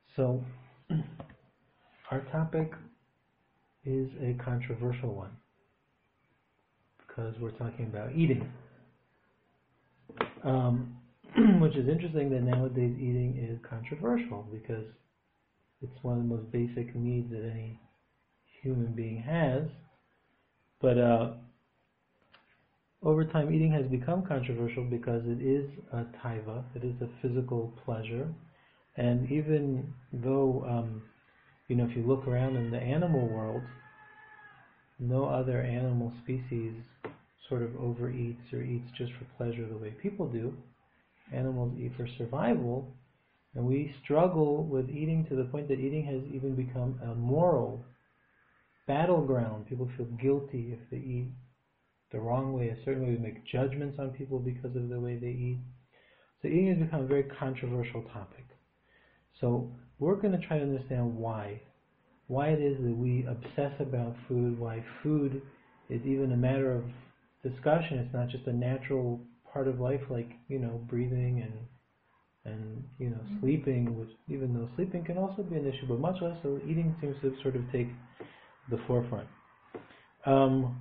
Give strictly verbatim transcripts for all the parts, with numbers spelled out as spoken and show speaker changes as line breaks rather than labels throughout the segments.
So, our topic is a controversial one because we're talking about eating. Um, which is interesting that nowadays eating is controversial because it's one of the most basic needs that any human being has. But uh, over time, eating has become controversial because it is a taiva, it is a physical pleasure. And even though, um, you know, if you look around in the animal world, no other animal species sort of overeats or eats just for pleasure the way people do. Animals eat for survival, and we struggle with eating to the point that eating has even become a moral battleground. People feel guilty if they eat the wrong way, a certain way. We make judgments on people because of the way they eat. So eating has become a very controversial topic. So we're going to try to understand why. Why it is that we obsess about food, why food is even a matter of discussion. It's not just a natural part of life like, you know, breathing and and you know, sleeping, which even though sleeping can also be an issue, but much less so, eating seems to sort of take the forefront. Um,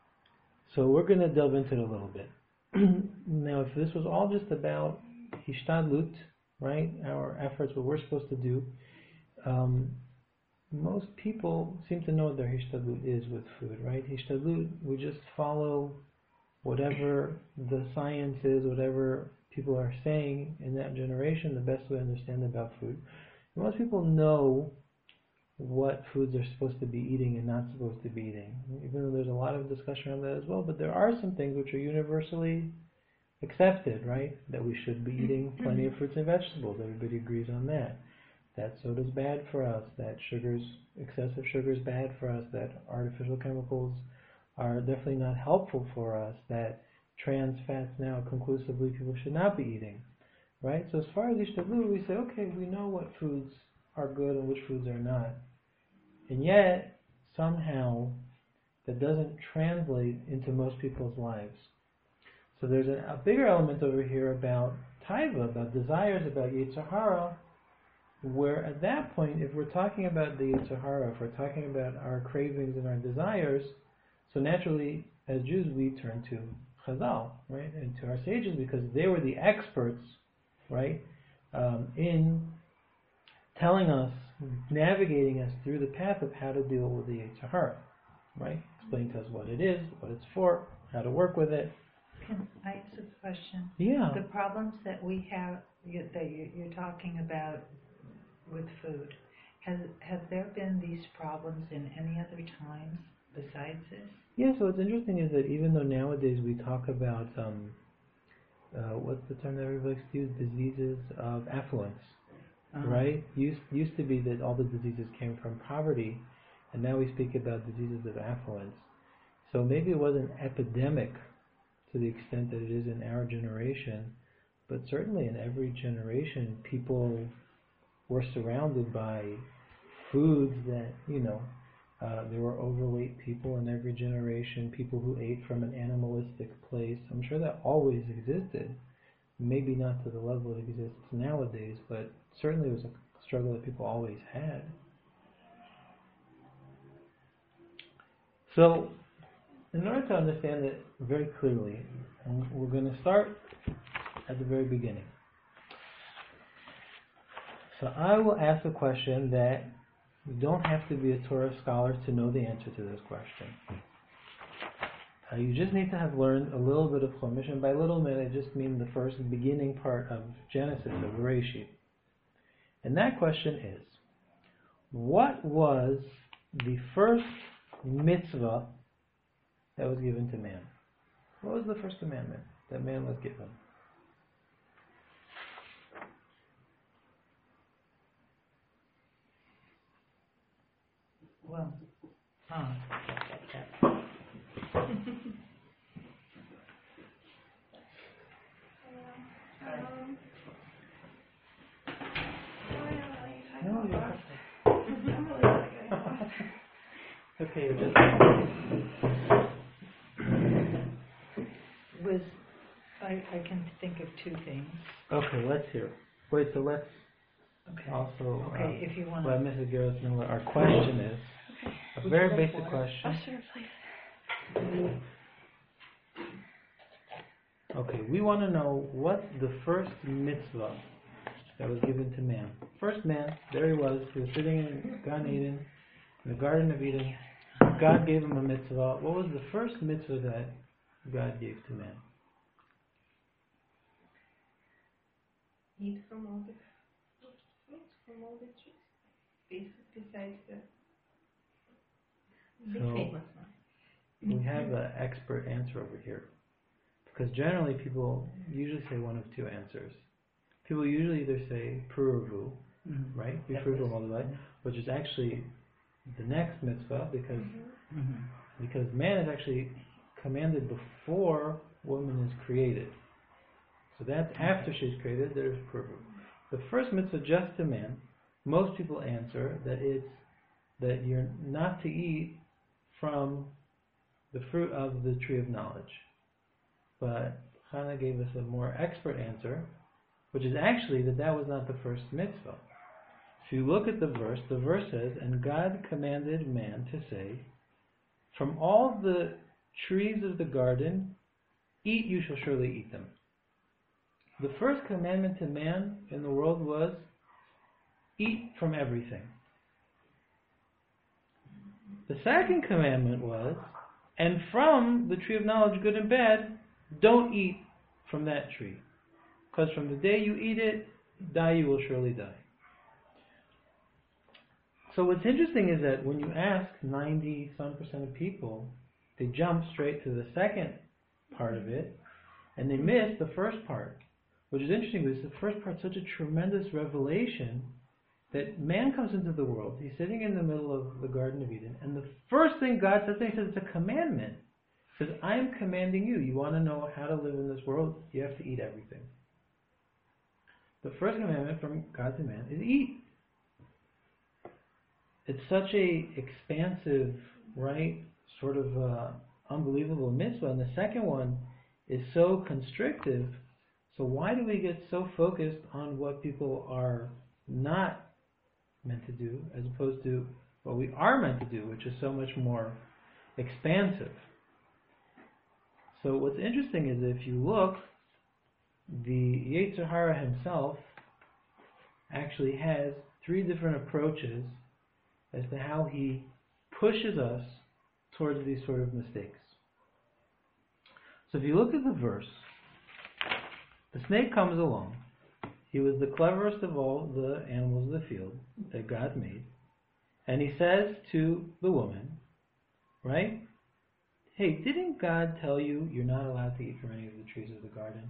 so we're going to delve into it a little bit. Now, if this was all just about hishtadlut, right, our efforts, what we're supposed to do, um, most people seem to know what their hishtadlut is with food, right? Hishtadlut, we just follow whatever the science is, whatever people are saying in that generation, the best way to understand about food. Most people know what foods they're supposed to be eating and not supposed to be eating, even though there's a lot of discussion around that as well. But there are some things which are universally accepted, right? That we should be eating plenty of fruits and vegetables. Everybody agrees on that. That soda's bad for us, that sugar's, excessive sugar is bad for us, that artificial chemicals are definitely not helpful for us, that trans fats now conclusively people should not be eating, right? So as far as hishtadlut, we say, okay, we know what foods are good and which foods are not. And yet, somehow, that doesn't translate into most people's lives. So there's a, a bigger element over here about taiva, about desires, about yetzer hara, where at that point, if we're talking about the yetzer hara, if we're talking about our cravings and our desires, so naturally, as Jews, we turn to Chazal, right, and to our sages, because they were the experts, right, um, in telling us, navigating us through the path of how to deal with the yetzer hara, right, explaining to us what it is, what it's for, how to work with it.
Can I ask a question?
Yeah.
The problems that we have, you, that you, you're talking about with food, has have there been these problems in any other times besides this?
Yeah, so what's interesting is that even though nowadays we talk about, um, uh, what's the term that everybody likes to use, diseases of affluence, uh-huh. right? Used, used to be that all the diseases came from poverty, and now we speak about diseases of affluence. So maybe it wasn't epidemic to the extent that it is in our generation, but certainly in every generation, people were surrounded by foods that, you know, uh, there were overweight people in every generation, people who ate from an animalistic place. I'm sure that always existed. Maybe not to the level it exists nowadays, but certainly it was a struggle that people always had. So, in order to understand it very clearly, we're going to start at the very beginning. So I will ask a question that you don't have to be a Torah scholar to know the answer to this question. Uh, you just need to have learned a little bit of Chumash, and by little bit I just mean the first beginning part of Genesis, of Bereshit. And that question is, what was the first mitzvah that was given to man? What was the first commandment that man was given?
Well, huh.
No, you're okay. You're just
was I, I can think of two things.
okay. Let's hear. Wait. So let's
Okay.
Also,
Okay,
uh,
if you want
let
to.
Missus Garros know what our question is.
Okay.
A
Would
very
you like
basic
water?
question.
Oh, sure, please.
Okay, we want to know what's the first mitzvah that was given to man. First man, there he was. He was sitting in Gan Eden, in the Garden of Eden. God gave him a mitzvah. What was the first mitzvah that God gave to man?
Eat from all the fruits from all the trees. Bas- Besides the the
So,
famous one.
We have an expert answer over here. Because generally people usually say one of two answers. People usually either say puravu,
Mm-hmm.
right? Be
That
fruitful
was-
and multiply, which is actually the next mitzvah because
Mm-hmm.
because man is actually commanded before woman is created. So that's after she's created, there's puravu. The first mitzvah just to man, most people answer that it's that you're not to eat from the fruit of the tree of knowledge. But Hannah gave us a more expert answer, which is actually that that was not the first mitzvah. If you look at the verse, the verse says, and God commanded man to say, from all the trees of the garden, eat, you shall surely eat them. The first commandment to man in the world was, eat from everything. The second commandment was, and from the tree of knowledge, good and bad, don't eat from that tree. Because from the day you eat it, die you will surely die. So what's interesting is that when you ask ninety some percent of people, they jump straight to the second part of it, and they miss the first part. Which is interesting because the first part is such a tremendous revelation that man comes into the world. He's sitting in the middle of the Garden of Eden, and the first thing God says to him, he says it's a commandment. He says, I am commanding you. You want to know how to live in this world? You have to eat everything. The first commandment from God to man is eat. It's such a expansive, right, sort of uh, unbelievable mitzvah. And the second one is so constrictive. So why do we get so focused on what people are not meant to do as opposed to what we are meant to do, which is so much more expansive? So what's interesting is if you look, the Yetzer Hara himself actually has three different approaches as to how he pushes us towards these sort of mistakes. So if you look at the verse, the snake comes along. He was the cleverest of all the animals of the field that God made. And he says to the woman, right, hey, didn't God tell you you're not allowed to eat from any of the trees of the garden?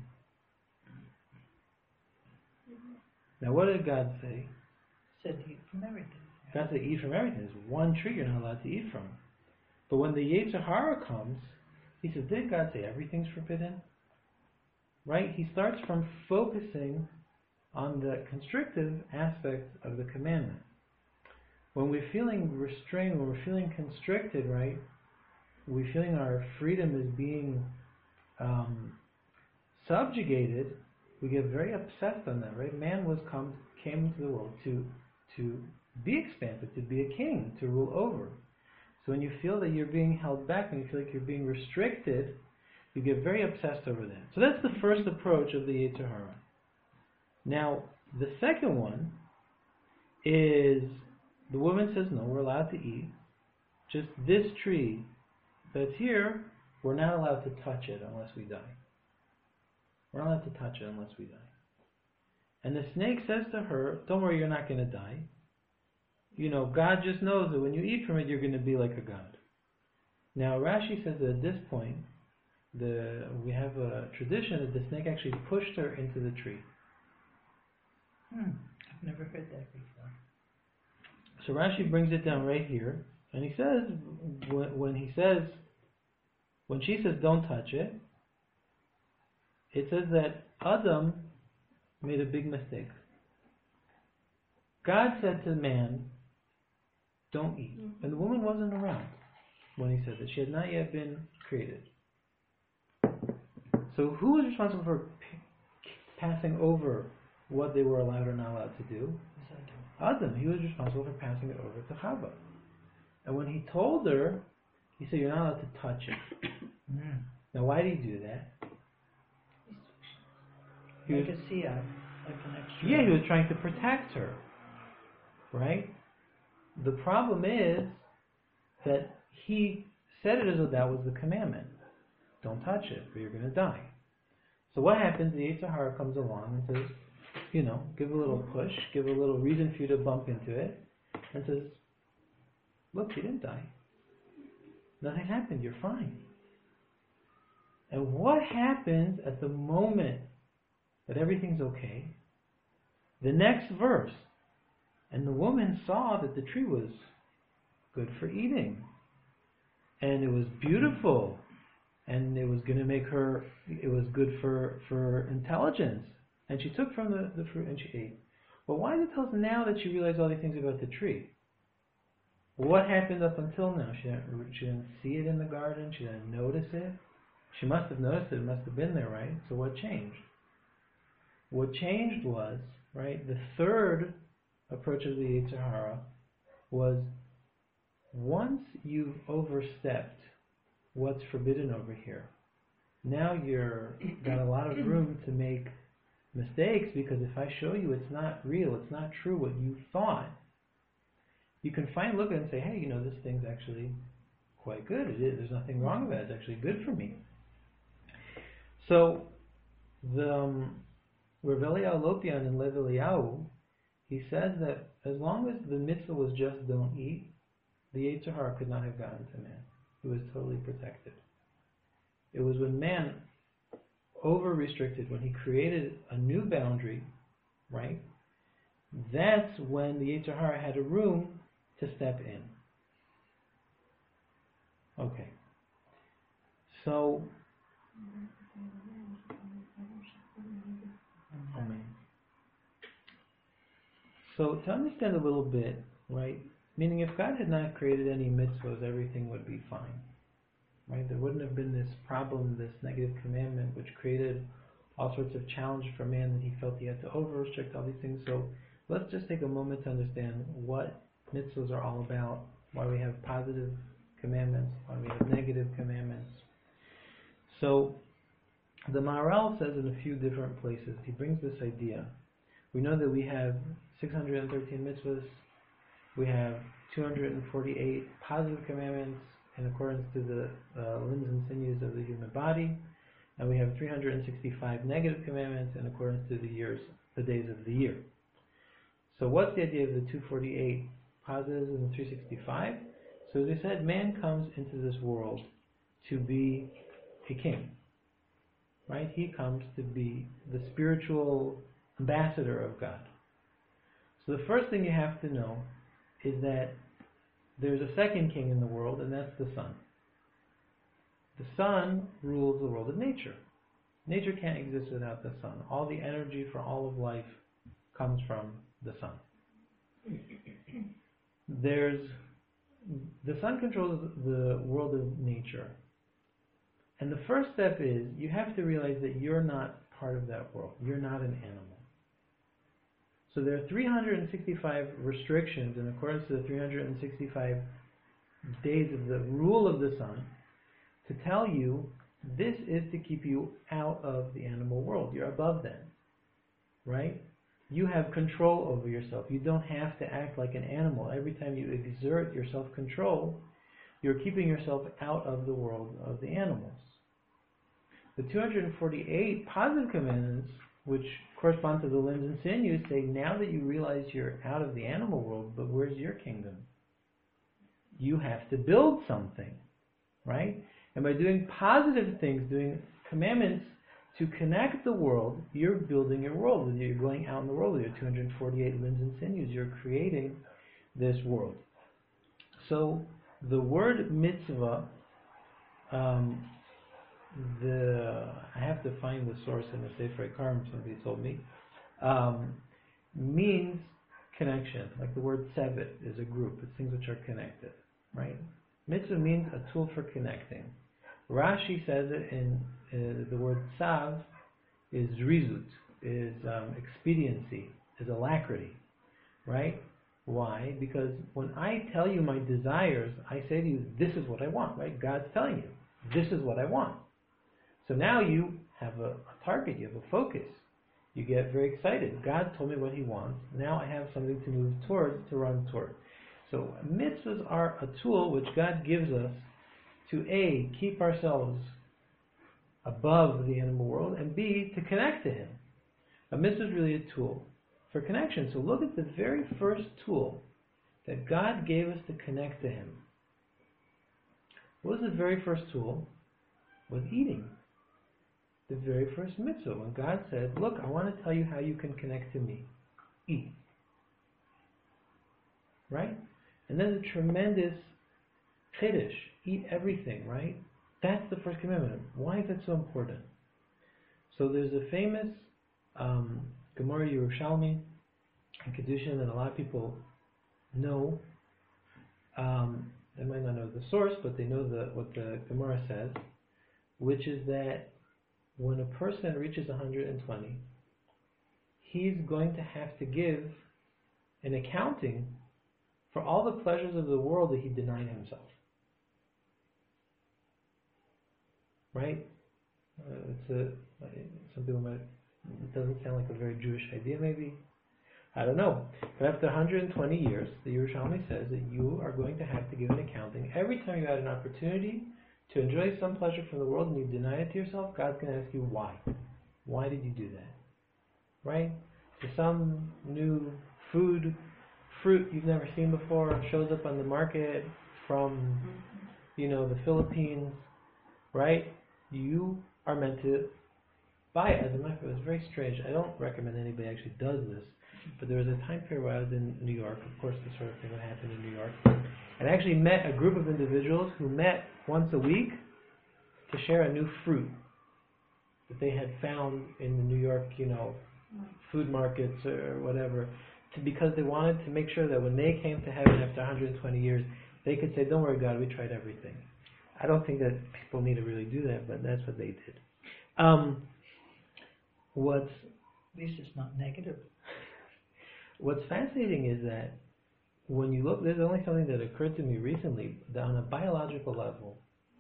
Now what did God say?
Said eat from everything.
God said eat from everything. There's one tree you're not allowed to eat from. But when the Yetzer Hara comes, he says, did God say everything's forbidden? Right? He starts from focusing on the constrictive aspect of the commandment. When we're feeling restrained, when we're feeling constricted, right, we're feeling our freedom is being um, subjugated, we get very obsessed on that, right? Man was come came into the world to to be expansive, to be a king, to rule over. So when you feel that you're being held back, when you feel like you're being restricted, you get very obsessed over that. So that's the first approach of the Yetzer Hara. Now, the second one is the woman says, no, we're allowed to eat. Just this tree that's here, we're not allowed to touch it unless we die. We're not allowed to touch it unless we die. And the snake says to her, don't worry, you're not going to die. You know, God just knows that when you eat from it, you're going to be like a god. Now, Rashi says that at this point, the we have a tradition that the snake actually pushed her into the tree.
Hmm. I've never heard that before.
So Rashi brings it down right here, and he says, when, when he says, when she says don't touch it, it says that Adam made a big mistake. God said to man, don't eat. Mm-hmm. And the woman wasn't around when he said that. She had not yet been created. So who was responsible for p- passing over what they were allowed or not allowed to do?
So
Adam. He was responsible for passing it over to Chava. And when he told her, he said, you're not allowed to touch it.
Mm.
Now, why did he do that? He
Like
was,
a siyah, like an extra.
yeah, he was trying to protect her, right? The problem is that he said it as though that was the commandment. Don't touch it, or you're going to die. So what happens? The Yetzer Hara comes along and says, you know, give a little push, give a little reason for you to bump into it, and says, look, you didn't die. Nothing happened, you're fine. And what happens at the moment that everything's okay? The next verse, and the woman saw that the tree was good for eating, and it was beautiful, and it was going to make her, it was good for, for intelligence. And she took from the, the fruit and she ate. But why does it tell us now that she realized all these things about the tree? What happened up until now? She didn't, she didn't see it in the garden. She didn't notice it. She must have noticed it. It must have been there, right? So what changed? What changed was, right, the third approach of the Yetzer Hara was, once you've overstepped what's forbidden over here, now you're got a lot of room to make mistakes, because if I show you it's not real, it's not true what you thought, you can finally look at it and say, hey, you know, this thing's actually quite good. It is. There's nothing wrong with it. It's actually good for me. So the um, Rav Eliyahu Lopian in Lev Eliyahu, he says that as long as the mitzvah was just don't eat, the Yetzer Hara could not have gotten to man. It was totally protected. It was when man over-restricted, when he created a new boundary, right, that's when the Yetzer Hara had a room to step in. Okay. So, so to understand a little bit, right, meaning if God had not created any mitzvahs, everything would be fine. Right? There wouldn't have been this problem, this negative commandment, which created all sorts of challenge for man that he felt he had to over-restrict all these things. So let's just take a moment to understand what mitzvahs are all about, why we have positive commandments, why we have negative commandments. So the Maharal says in a few different places, he brings this idea. We know that we have six hundred thirteen mitzvahs, we have two hundred forty-eight positive commandments in accordance to the uh, limbs and sinews of the human body, and we have three hundred sixty-five negative commandments in accordance to the years, the days of the year. So what's the idea of the two hundred forty-eight positives and the three hundred sixty-five? So as I said, man comes into this world to be a king, right? He comes to be the spiritual ambassador of God. So the first thing you have to know is that there's a second king in the world, and that's the sun. The sun rules the world of nature. Nature can't exist without the sun. All the energy for all of life comes from the sun. There's the sun controls the world of nature. And the first step is you have to realize that you're not part of that world. You're not an animal. So there are three hundred sixty-five restrictions in accordance to the three hundred sixty-five days of the rule of the sun to tell you this is to keep you out of the animal world. You're above them, right? You have control over yourself. You don't have to act like an animal. Every time you exert your self-control, you're keeping yourself out of the world of the animals. The two hundred forty-eight positive commandments, which correspond to the limbs and sinews, say now that you realize you're out of the animal world, but where's your kingdom? You have to build something, right? And by doing positive things, doing commandments to connect the world, you're building your world. You're going out in the world with your two hundred forty-eight limbs and sinews. You're creating this world. So the word mitzvah, um, the I have to find the source in the Sefer Karim, somebody told me, um, means connection. Like the word sevet is a group. It's things which are connected, right? Mitzvah means a tool for connecting. Rashi says it in uh, the word tzav is rizut, is um, expediency, is alacrity, right? Why? Because when I tell you my desires, I say to you, this is what I want, right? God's telling you, this is what I want. So now you have a, a target, you have a focus. You get very excited. God told me what he wants. Now I have something to move towards, to run toward. So mitzvahs are a tool which God gives us to A, keep ourselves above the animal world, and B, to connect to him. A mitzvah is really a tool for connection. So look at the very first tool that God gave us to connect to him. What was the very first tool? Was eating. The very first mitzvah, when God said, look, I want to tell you how you can connect to me. Eat. Right? And then the tremendous chiddush, eat everything, right? That's the first commandment. Why is that so important? So there's a famous um, Gemara Yerushalmi and Kedushin that a lot of people know. Um, they might not know the source, but they know the, what the Gemara says, which is that when a person reaches one hundred twenty, he's going to have to give an accounting for all the pleasures of the world that he denied himself. Right? Uh, it's a, some people might, it doesn't sound like a very Jewish idea maybe. I don't know. But after one hundred twenty years, the Yerushalmi says that you are going to have to give an accounting. Every time you had an opportunity to enjoy some pleasure from the world and you deny it to yourself, God's going to ask you why. Why did you do that? Right? So some new food, fruit you've never seen before shows up on the market from, you know, the Philippines, right? You are meant to buy it. As a matter of fact, it's very strange. I don't recommend anybody actually does this, but there was a time period where I was in New York. Of course, this sort of thing would happen in New York. And I actually met a group of individuals who met once a week to share a new fruit that they had found in the New York, you know, food markets or whatever, to, because they wanted to make sure that when they came to heaven after one hundred twenty years, they could say, don't worry, God, we tried everything. I don't think that people need to really do that, but that's what they did. Um, what's,
At least it's not negative.
What's fascinating is that when you look, there's only something that occurred to me recently, that on a biological level,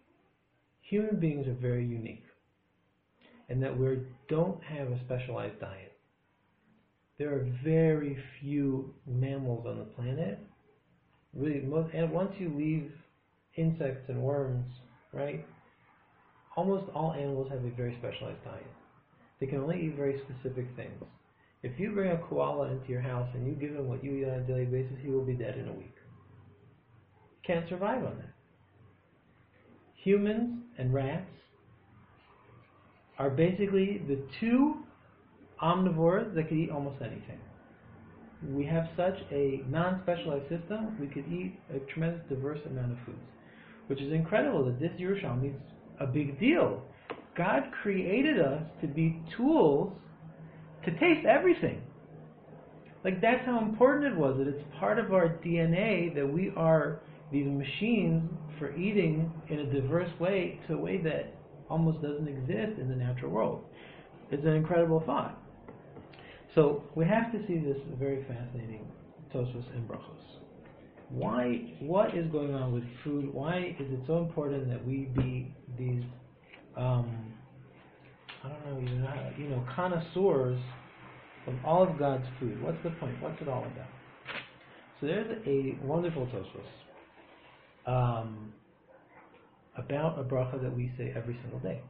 human beings are very unique, and that we don't have a specialized diet. There are very few mammals on the planet. Really, most, and once you leave insects and worms, right, almost all animals have a very specialized diet. They can only eat very specific things. If you bring a koala into your house and you give him what you eat on a daily basis, he will be dead in a week. Can't survive on that. Humans and rats are basically the two omnivores that could eat almost anything. We have such a non-specialized system, we could eat a tremendous diverse amount of foods, which is incredible that this Yerushalmi is a big deal. God created us to be tools to taste everything. Like, that's how important it was, that it's part of our D N A that we are these machines for eating in a diverse way, to a way that almost doesn't exist in the natural world. It's an incredible thought. So we have to see this very fascinating Tosfos and Brachos. Why? What is going on with food? Why is it so important that we be these, um, I don't know, you know, you know, connoisseurs of all of God's food? What's the point? What's it all about? So there's a wonderful Tosfos um, about a bracha that we say every single day,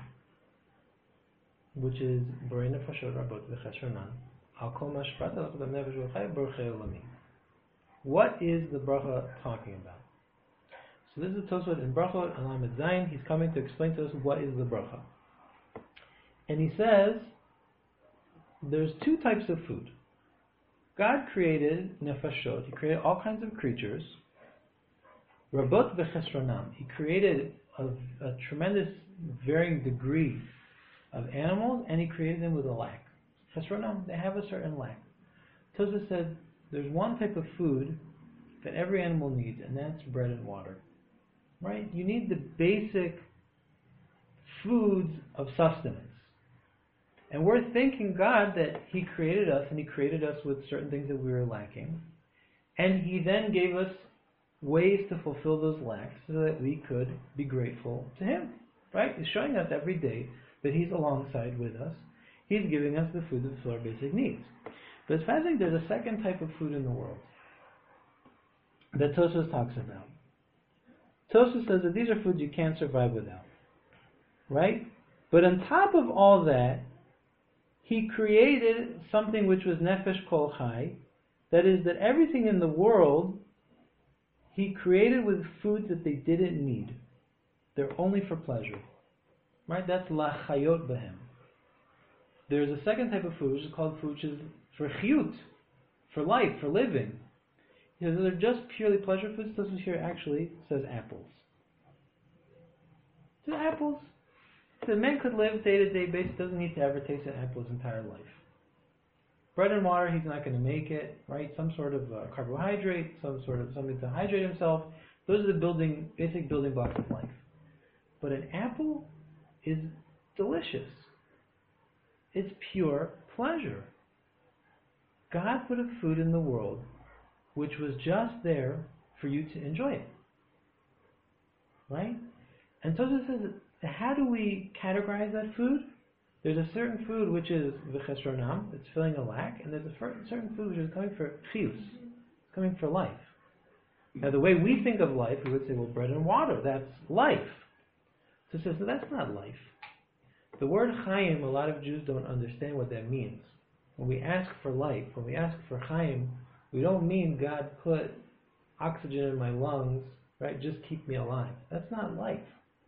which is Borei Nefashot Rabot V'Chesronan Al Kol Ma Sheprat Al Chadam Nefesh V'Chai Borchei Olamim. What is the bracha talking about? So this is Tosfot in Brachot on Lamed Zayin. He's coming to explain to us what is the bracha. And he says there's two types of food. God created nefashot. He created all kinds of creatures. Rabot v'chesronam. He created a, a tremendous varying degree of animals, and he created them with a lack. Chesronam, they have a certain lack. Tosfos said there's one type of food that every animal needs, and that's bread and water. Right? You need the basic foods of sustenance. And we're thanking God that He created us, and He created us with certain things that we were lacking. And he then gave us ways to fulfill those lacks so that we could be grateful to him. Right? He's showing us every day that he's alongside with us. He's giving us the food to fulfill our basic needs. But it's fascinating, there's a second type of food in the world that Tosfos talks about. Tosfos says that these are foods you can't survive without. Right? But on top of all that, he created something which was Nefesh Kol Chai. That is, that everything in the world he created with foods that they didn't need. They're only for pleasure. Right? That's La Chayot Behem. There's a second type of food which is called food which is for chiyut, for life, for living. He says they're just purely pleasure foods. This here actually says apples. Just apples. The man could live day-to-day basis, doesn't need to ever taste an apple his entire life. Bread and water, he's not going to make it, right? Some sort of uh, carbohydrate, some sort of something to hydrate himself. Those are the building, basic building blocks of life. But an apple is delicious. It's pure pleasure. God put a food in the world which was just there for you to enjoy it. Right? And so this is, how do we categorize that food? There's a certain food which is v'chesronam, it's filling a lack, and there's a certain food which is coming for chiyus, coming for life. Now the way we think of life, we would say, well, bread and water, that's life. So it says, so that's not life. The word chayim, a lot of Jews don't understand what that means. When we ask for life, when we ask for chayim, we don't mean God put oxygen in my lungs, right, just keep me alive. That's not life.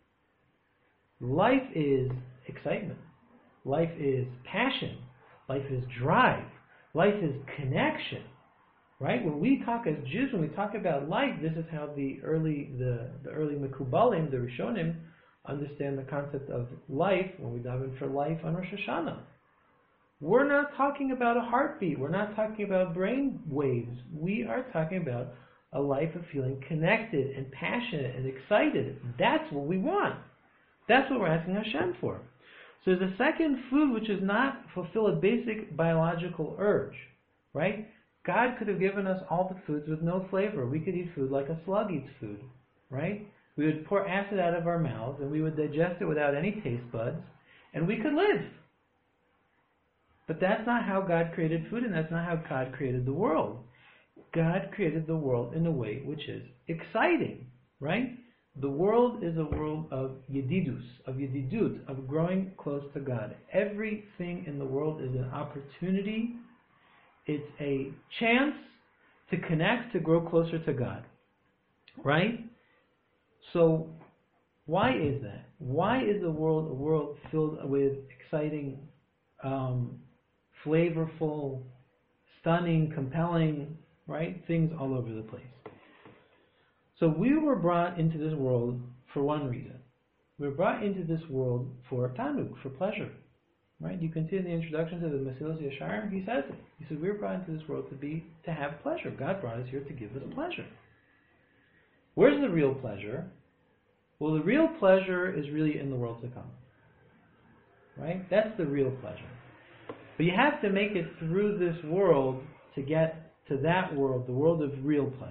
Life is excitement. Life is passion. Life is drive. Life is connection. Right? When we talk as Jews, when we talk about life, this is how the early the, the early Mekubalim, the Rishonim, understand the concept of life when we dive in for life on Rosh Hashanah. We're not talking about a heartbeat. We're not talking about brain waves. We are talking about a life of feeling connected and passionate and excited. That's what we want. That's what we're asking Hashem for. So there's a second food which does not fulfill a basic biological urge, right? God could have given us all the foods with no flavor. We could eat food like a slug eats food, right? We would pour acid out of our mouths and we would digest it without any taste buds, and we could live. But that's not how God created food, and that's not how God created the world. God created the world in a way which is exciting, right? The world is a world of yedidus, of yedidut, of growing close to God. Everything in the world is an opportunity. It's a chance to connect, to grow closer to God, right? So why is that? Why is the world a world filled with exciting, um, flavorful, stunning, compelling, right, things all over the place? So we were brought into this world for one reason. We were brought into this world for tanug, for pleasure. Right? You can see in the introduction to the Mesilas Yesharim, he says it. He says we were brought into this world to be to have pleasure. God brought us here to give us pleasure. Where's the real pleasure? Well, the real pleasure is really in the world to come. Right? That's the real pleasure. But you have to make it through this world to get to that world, the world of real pleasure.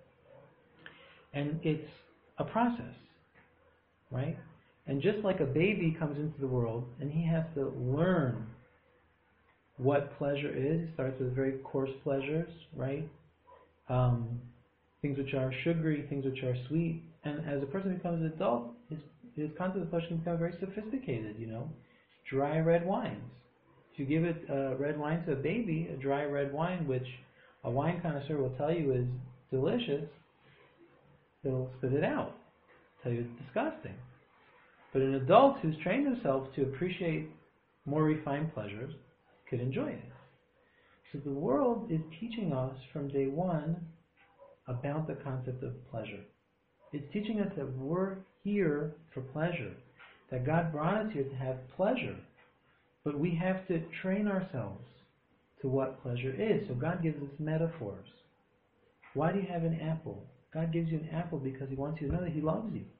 And it's a process, right? And just like a baby comes into the world and he has to learn what pleasure is, he starts with very coarse pleasures, right? Um, things which are sugary, things which are sweet. And as a person becomes an adult, his, his concept of pleasure can become very sophisticated, you know? Dry red wines. If you give it uh, red wine to a baby, a dry red wine, which a wine connoisseur will tell you is delicious, he'll spit it out, tell you it's disgusting. But an adult who's trained himself to appreciate more refined pleasures could enjoy it. So the world is teaching us from day one about the concept of pleasure. It's teaching us that we're here for pleasure, that God brought us here to have pleasure, but we have to train ourselves to what pleasure is. So God gives us metaphors. Why do you have an apple? God gives you an apple because He wants you to know that He loves you.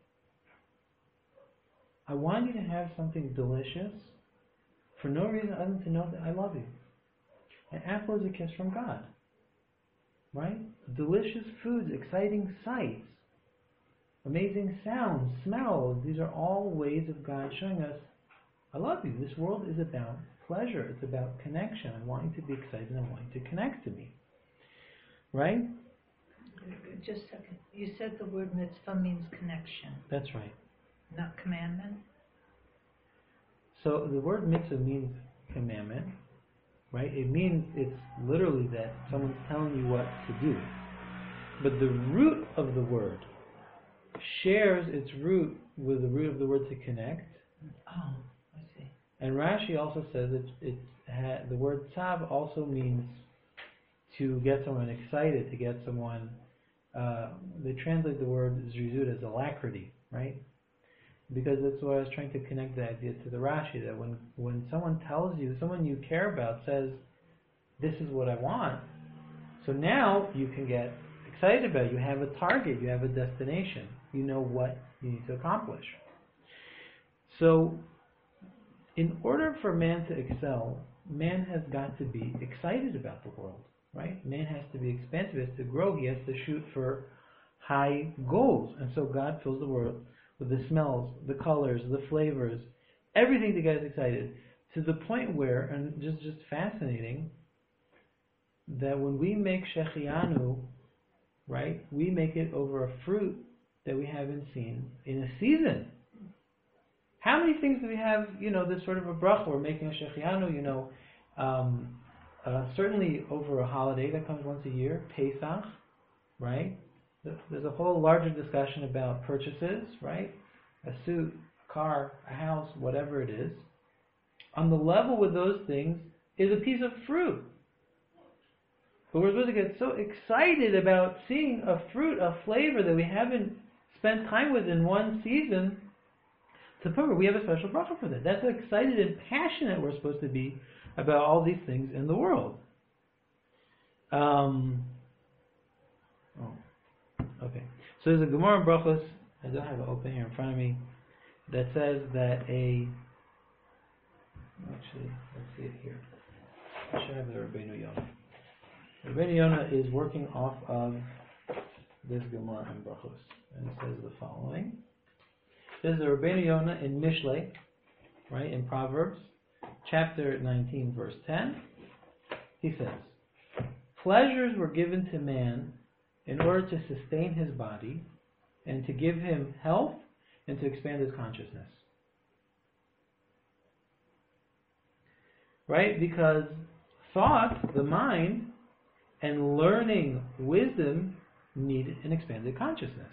I want you to have something delicious for no reason other than to know that I love you. An apple is a kiss from God. right? Delicious foods, exciting sights, amazing sounds, smells. These are all ways of God showing us, I love you. This world is about pleasure. It's about connection. I'm wanting to be excited. I'm wanting to connect to me. Right?
Just a second. You said the word mitzvah means connection,
That's right.
not commandment?
So the word mitzvah means commandment, right? It means it's literally that someone's telling you what to do. But the root of the word shares its root with the root of the word to connect.
Oh, I see.
And Rashi also says it, it ha, the word tzav also means to get someone excited, to get someone, uh, they translate the word zrizut as alacrity, right? Because that's what I was trying to connect the idea to the Rashi, that when, when someone tells you, someone you care about says, this is what I want, so now you can get excited about it. You have a target, you have a destination, you know what you need to accomplish. So, in order for man to excel, man has got to be excited about the world, right? Man has to be expansive, has to grow, he has to shoot for high goals. And so God fills the world with the smells, the colors, the flavors, everything to get us excited, to the point where, and just, just fascinating, that when we make shechianu, right, we make it over a fruit that we haven't seen in a season. How many things do we have, you know, this sort of a bracha, we're making a shechianu, you know, um, uh, certainly over a holiday that comes once a year, Pesach, right? There's a whole larger discussion about purchases, right? A suit, a car, a house, whatever it is. On the level with those things is a piece of fruit. But we're supposed to get so excited about seeing a fruit, a flavor that we haven't spent time with in one season, to the point where we have a special bracha for that. That's how excited and passionate we're supposed to be about all these things in the world. Um, oh, okay. So there's a Gemara in Brachos, I don't have it open here in front of me, that says that a, actually, let's see it here. I should have the Rabbeinu Yonah. Rabbeinu Yonah is working off of this Gemara in Brachos, and it says the following. This is the Rabbeinu Yonah in Mishlei, right, in Proverbs, chapter nineteen, verse ten. He says, pleasures were given to man in order to sustain his body and to give him health and to expand his consciousness. Right? Because thought, the mind, and learning wisdom need an expanded consciousness.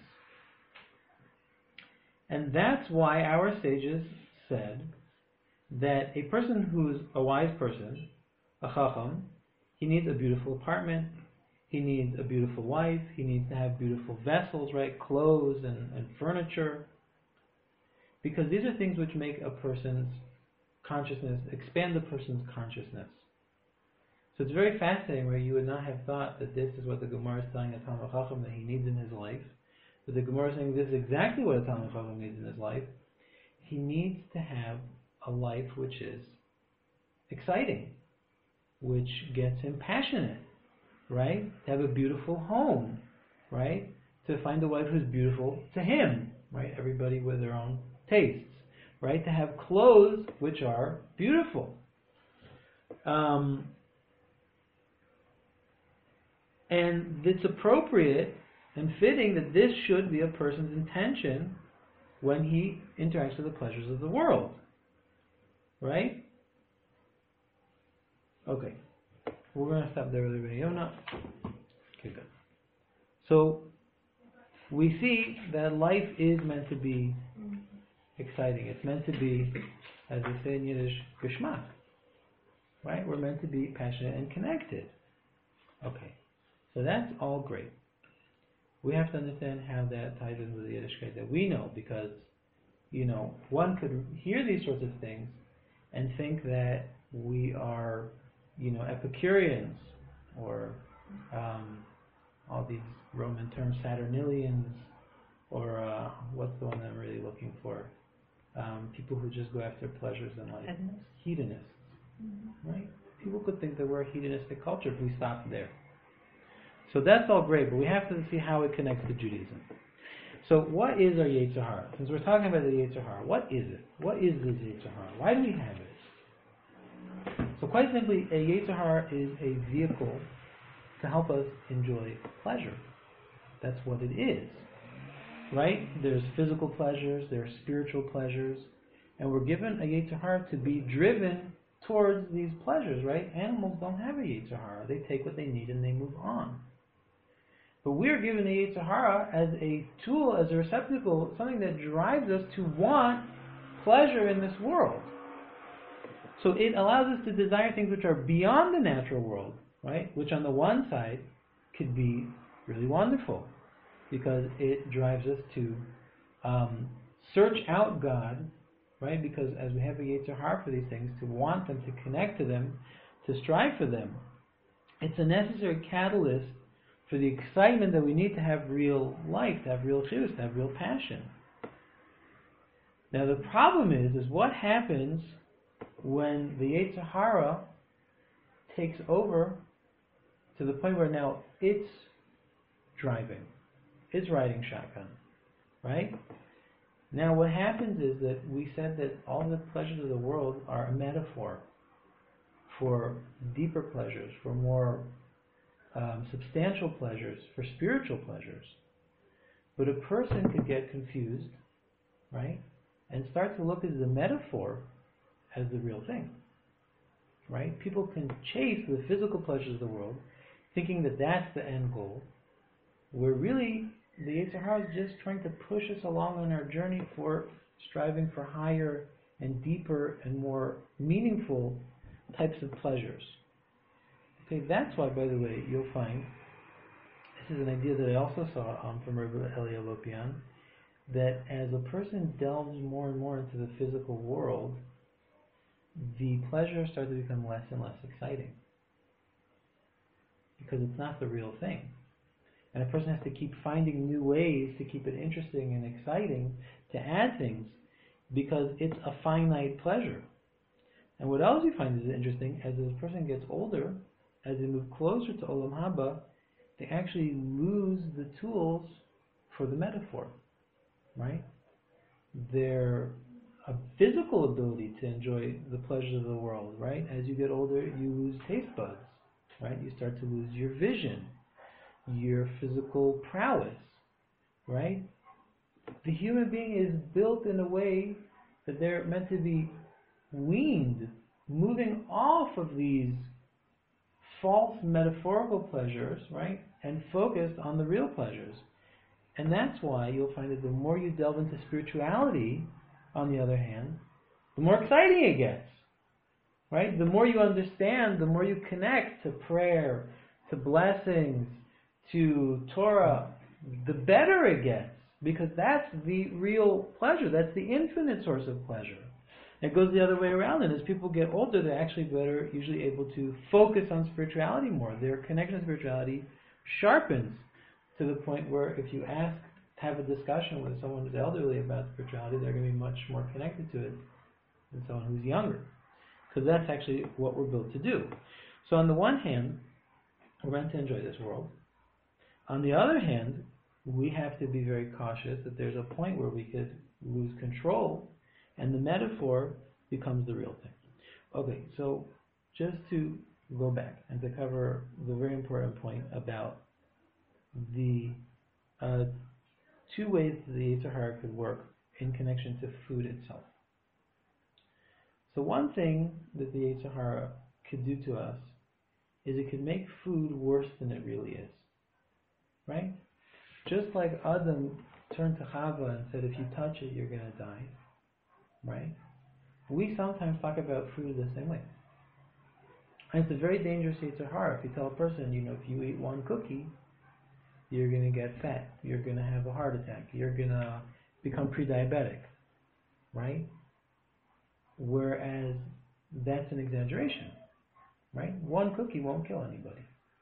And that's why our sages said that a person who's a wise person, a chacham, he needs a beautiful apartment, he needs a beautiful wife, he needs to have beautiful vessels, right, clothes and, and furniture, because these are things which make a person's consciousness, expand the person's consciousness. So it's very fascinating where you would not have thought that this is what the Gemara is telling a Talmid Chacham that he needs in his life. But the Gemara is saying this is exactly what a Talmid Chacham needs in his life. He needs to have a life which is exciting, which gets him passionate, right? To have a beautiful home, right? To find a wife who's beautiful to him, right? Everybody with their own tastes, right? To have clothes which are beautiful. Um, and it's appropriate and fitting that this should be a person's intention when he interacts with the pleasures of the world. Right? Okay. We're going to stop there with Rabbeinu Yonah. Okay, good. So, we see that life is meant to be exciting. It's meant to be, as they say in Yiddish, geschmack. Right? We're meant to be passionate and connected. Okay. So that's all great. We have to understand how that ties in with the Yiddishkeit that we know, because, you know, one could hear these sorts of things and think that we are, you know, Epicureans, or um, all these Roman terms, Saturnalians, or uh, what's the one that I'm really looking for? Um, people who just go after pleasures in life.
Hedonists.
Hedonists, mm-hmm. Right? People could think that we're a hedonistic culture if we stopped there. So that's all great, but we have to see how it connects to Judaism. So what is our Yetzer Hara? Since we're talking about the Yetzer Hara, what is it? What is this Yetzer Hara? Why do we have it? So quite simply, a Yetzer Hara is a vehicle to help us enjoy pleasure. That's what it is. Right? There's physical pleasures, there are spiritual pleasures, and we're given a Yetzer Hara to be driven towards these pleasures, right? Animals don't have a Yetzer Hara. They take what they need and they move on. But we're given a Yetzer Hara as a tool, as a receptacle, something that drives us to want pleasure in this world. So it allows us to desire things which are beyond the natural world, right? Which on the one side could be really wonderful, because it drives us to um, search out God, right? Because as we have a Yetzer Hara for these things, to want them, to connect to them, to strive for them, it's a necessary catalyst for the excitement that we need to have real life, to have real chivus, to have real passion. Now the problem is, is what happens when the Yetzer Hara takes over to the point where now it's driving, it's riding shotgun, right? Now what happens is that we said that all the pleasures of the world are a metaphor for deeper pleasures, for more um, substantial pleasures, for spiritual pleasures. But a person could get confused, right, and start to look at the metaphor as the real thing, right? People can chase the physical pleasures of the world, thinking that that's the end goal, where really the Yetzer Hara is just trying to push us along on our journey for striving for higher and deeper and more meaningful types of pleasures. Okay, that's why, by the way, you'll find, this is an idea that I also saw um, from Rabbi Elia Lopian, that as a person delves more and more into the physical world, the pleasures start to become less and less exciting, because it's not the real thing. And a person has to keep finding new ways to keep it interesting and exciting, to add things, because it's a finite pleasure. And what else you find is interesting, as a person gets older, as they move closer to Olam Haba, they actually lose the tools for the metaphor, right? Their a physical ability to enjoy the pleasures of the world, right? As you get older, you lose taste buds, right? You start to lose your vision, your physical prowess, right? The human being is built in a way that they're meant to be weaned, moving off of these false metaphorical pleasures, right, and focused on the real pleasures. And that's why you'll find that the more you delve into spirituality, on the other hand, the more exciting it gets, right? The more you understand, the more you connect to prayer, to blessings, to Torah, the better it gets, because that's the real pleasure. That's the infinite source of pleasure. It goes the other way around, and as people get older, they're actually better, usually able to focus on spirituality more. Their connection to spirituality sharpens to the point where if you ask, have a discussion with someone who's elderly about spirituality, they're going to be much more connected to it than someone who's younger, because that's actually what we're built to do. So on the one hand, we're meant to enjoy this world. On the other hand, we have to be very cautious that there's a point where we could lose control and the metaphor becomes the real thing. Okay, so just to go back and to cover the very important point about the uh, two ways that the Yetzer Hara could work in connection to food itself. So one thing that the Yetzer Hara could do to us is it could make food worse than it really is. Right? Just like Adam turned to Chava and said, if you touch it, you're going to die. Right? We sometimes talk about food the same way. And it's a very dangerous Yetzer Hara. If you tell a person, you know, if you eat one cookie, you're going to get fat. You're going to have a heart attack. You're going to become pre-diabetic. Right? Whereas that's an exaggeration. Right? One cookie won't kill anybody.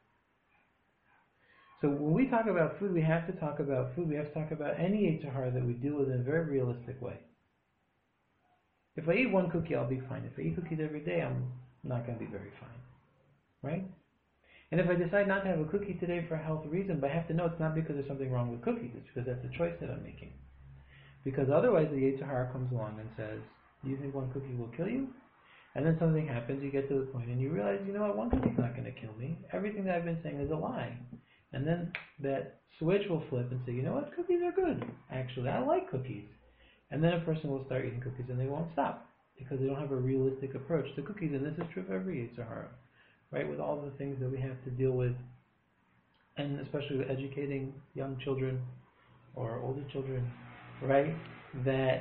So when we talk about food, we have to talk about food. We have to talk about any Yetzer Hara that we deal with in a very realistic way. If I eat one cookie, I'll be fine. If I eat cookies every day, I'm not going to be very fine. Right? And if I decide not to have a cookie today for a health reason, but I have to know it's not because there's something wrong with cookies, it's because that's a choice that I'm making. Because otherwise the Yetzer Hara comes along and says, you think one cookie will kill you? And then something happens, you get to the point and you realize, you know what, one cookie's not going to kill me. Everything that I've been saying is a lie. And then that switch will flip and say, you know what, cookies are good. Actually, I like cookies. And then a person will start eating cookies and they won't stop because they don't have a realistic approach to cookies. And this is true of every Yetzer Hara, right? With all the things that we have to deal with, and especially with educating young children or older children, right? That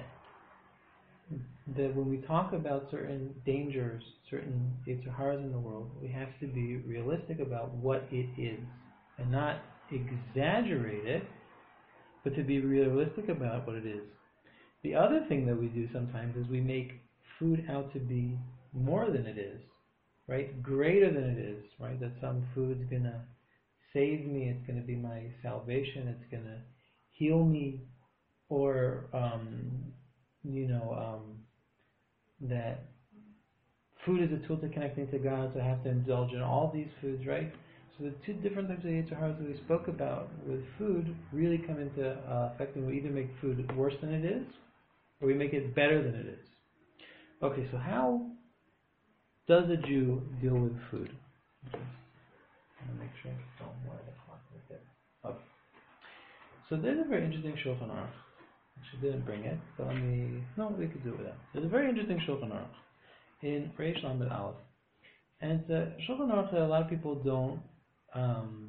that when we talk about certain dangers, certain Yetzer Haras in the world, we have to be realistic about what it is and not exaggerate it, but to be realistic about what it is. The other thing that we do sometimes is we make food out to be more than it is, right? Greater than it is, right? That some food's going to save me, it's going to be my salvation, it's going to heal me, or, um, you know, um, that food is a tool to connecting to God, so I have to indulge in all these foods, right? So the two different types of Yetzer Haras that we spoke about with food really come into uh, effect, and we either make food worse than it is, or we make it better than it is. Okay, so how does a Jew deal with food? Okay. I'm going to make sure I don't wear the clock right there. Okay. So there's a very interesting Shulchan Aruch. Actually didn't bring it, but let me, no, we could do it without. There's a very interesting Shulchan Aruch in Reish Lamed Aleph. And it's a Shulchan Aruch that a lot of people don't, um,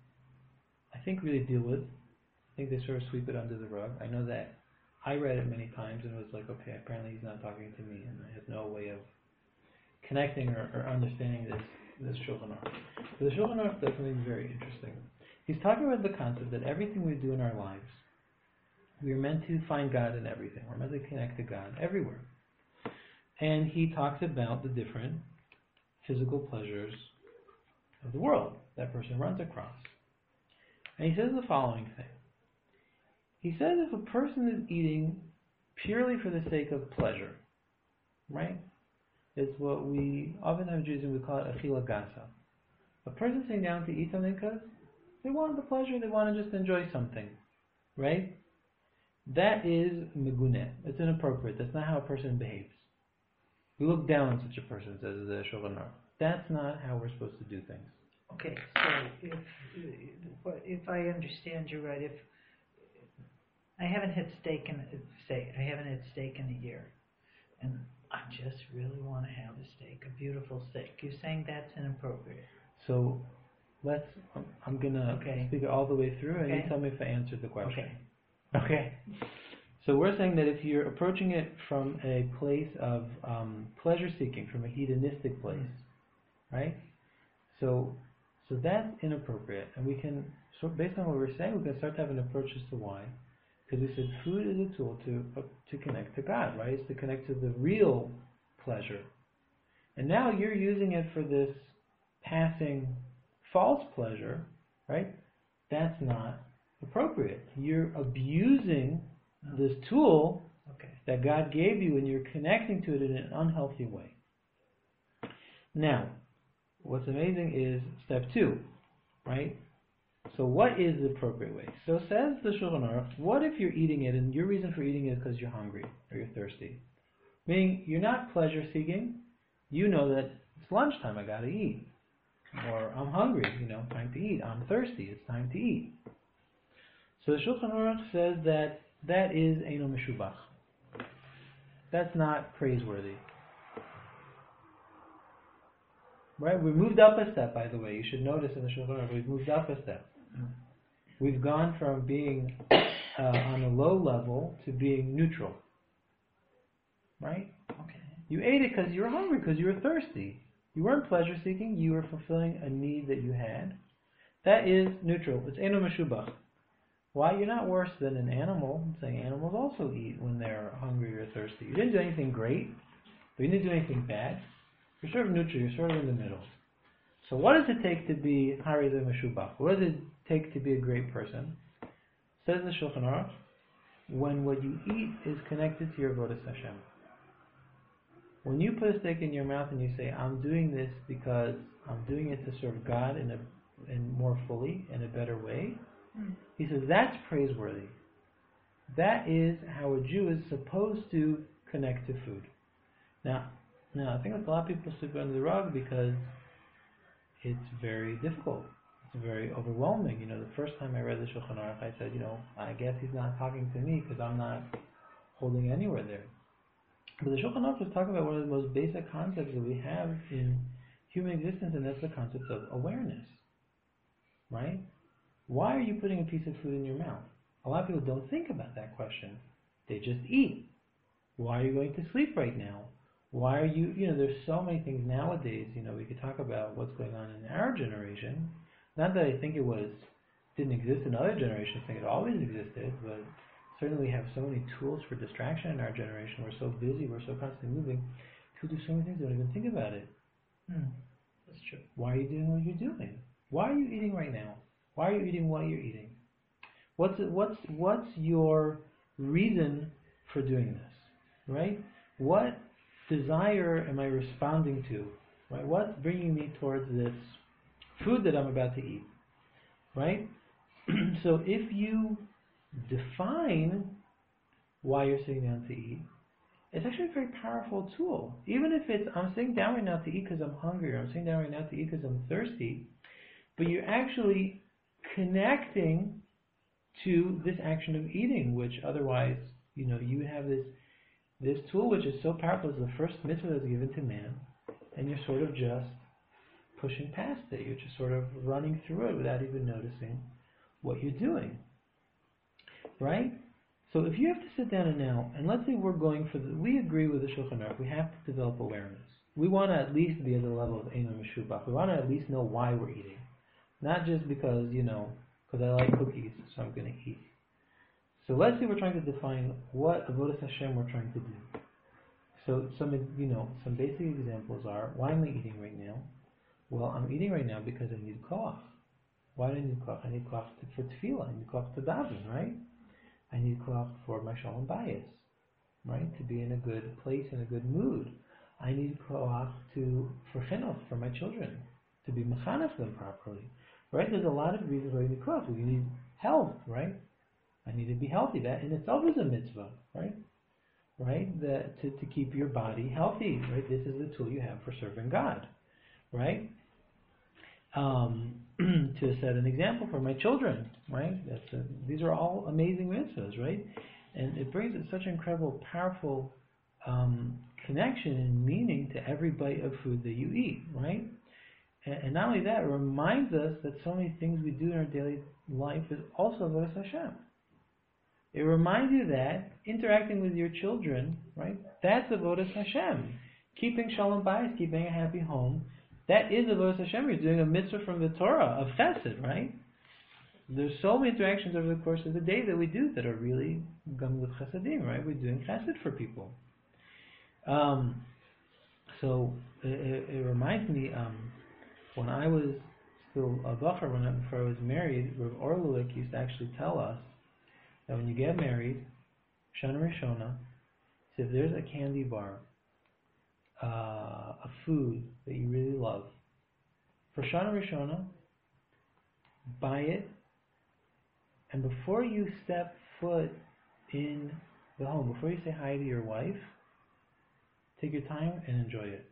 I think, really deal with. I think they sort of sweep it under the rug. I know that I read it many times and was like, okay, apparently he's not talking to me, and I have no way of connecting or, or understanding this, this Shulchan Aruch. But the Shulchan Aruch does something very interesting. He's talking about the concept that everything we do in our lives, we are meant to find God in everything. We're meant to connect to God everywhere. And he talks about the different physical pleasures of the world that person runs across. And he says the following thing. He says if a person is eating purely for the sake of pleasure, right? It's what we oftentimes Jews we call it achila gasa. A person sitting down to eat something because they want the pleasure, they want to just enjoy something, right? That is meguneh. It's inappropriate. That's not how a person behaves. We look down on such a person, says the Shulchan Aruch. That's not how we're supposed to do things.
Okay, so if if I understand you right, if I haven't had steak in say I haven't had steak in a year, and I just really want to have a steak, a beautiful steak. You're saying that's inappropriate.
So let's. I'm, I'm gonna
okay.
speak it all the way through, and
okay.
you tell me if I answered the question.
Okay.
Okay. So we're saying that if you're approaching it from a place of um, pleasure seeking, from a hedonistic place, mm-hmm. right? So, so that's inappropriate, and we can, so based on what we're saying, we can start to have an approach as to why. Because we said food is a tool to uh, to connect to God, right? It's to connect to the real pleasure. And now you're using it for this passing false pleasure, right? That's not appropriate. You're abusing oh. this tool
okay.
that God gave you, and you're connecting to it in an unhealthy way. Now, what's amazing is step two, right? So what is the appropriate way? So says the Shulchan Aruch, what if you're eating it and your reason for eating it is because you're hungry or you're thirsty? Meaning you're not pleasure seeking, you know that it's lunchtime, I gotta eat. Or I'm hungry, you know, time to eat. I'm thirsty, it's time to eat. So the Shulchan Aruch says that that is eino meshubach. That's not praiseworthy. Right? We moved up a step, by the way. You should notice in the Shulchan Aruch, we've moved up a step. We've gone from being uh, on a low level to being neutral. Right?
Okay.
You ate it because you were hungry, because you were thirsty. You weren't pleasure seeking, you were fulfilling a need that you had. That is neutral. It's eino meshubach. Why? You're not worse than an animal. I'm saying animals also eat when they're hungry or thirsty. You didn't do anything great, but you didn't do anything bad. You're sort of neutral, you're sort of in the middle. So what does it take to be Hari the Meshubach? What does it take to be a great person? Says the Shulchan Aruch, when what you eat is connected to your Avodas Hashem. When you put a steak in your mouth and you say, I'm doing this because I'm doing it to serve God in a and more fully in a better way.
Hmm.
He says that's praiseworthy. That is how a Jew is supposed to connect to food. Now, now I think a lot of people sweep it under the rug because it's very difficult. It's very overwhelming. You know, the first time I read the Shulchan Aruch, I said, you know, I guess he's not talking to me because I'm not holding anywhere there. But the Shulchan Aruch is talking about one of the most basic concepts that we have in human existence, and that's the concept of awareness. Right? Why are you putting a piece of food in your mouth? A lot of people don't think about that question. They just eat. Why are you going to sleep right now? Why are you, you know, there's so many things nowadays, you know, we could talk about what's going on in our generation. Not that I think it was, didn't exist in other generations, I think it always existed, but certainly we have so many tools for distraction in our generation. We're so busy, we're so constantly moving. People do so many things, they don't even think about it.
Hmm. That's true.
Why are you doing what you're doing? Why are you eating right now? Why are you eating what you're eating? What's what's what's your reason for doing this? Right? What desire am I responding to? Right? What's bringing me towards this food that I'm about to eat? Right? So if you define why you're sitting down to eat, it's actually a very powerful tool. Even if it's I'm sitting down right now to eat because I'm hungry, or I'm sitting down right now to eat because I'm thirsty, but you're actually connecting to this action of eating, which otherwise, you know, you would have this this tool which is so powerful. It's the first mitzvah that's given to man, and you're sort of just pushing past it. You're just sort of running through it without even noticing what you're doing. Right? So if you have to sit down and now, and let's say we're going for the, we agree with the Shulchan Aruch, we have to develop awareness. We want to at least be at the level of Ein Meshubach. We want to at least know why we're eating. Not just because, you know, because I like cookies, so I'm going to eat. So let's say we're trying to define what Avodas Hashem we're trying to do. So some, you know, some basic examples are, why am I eating right now? Well, I'm eating right now because I need koach. Why do I need koach? I need koach for tefillah. I need koach to daven, right? I need koach for my shalom bayis, right? To be in a good place, in a good mood. I need koach to for chinuch, for my children, to be mechanech them properly, right? There's a lot of reasons why you need koach. You need health, right? I need to be healthy. That in itself is a mitzvah, right? Right? That to, to keep your body healthy, right? This is the tool you have for serving God, right? Um, to set an example for my children, right? That's a, these are all amazing mitzvahs, right? And it brings it such incredible, powerful um, connection and meaning to every bite of food that you eat, right? And, and not only that, it reminds us that so many things we do in our daily life is also Avodas Hashem. It reminds you that interacting with your children, right? That's Avodas Hashem. Keeping shalom bayis, keeping a happy home, that is Avodas Hashem. You're doing a mitzvah from the Torah of Chesed, right? There's so many interactions over the course of the day that we do that are really Gamlut Chesedim, right? We're doing Chesed for people. Um, so it, it reminds me um, when I was still a bacher, when I, before I was married, Rav Orlulik used to actually tell us that when you get married, Shana Rishona, if there's a candy bar, uh, a food that you really love, for Shana Rishona, buy it, and before you step foot in the home, before you say hi to your wife, take your time and enjoy it.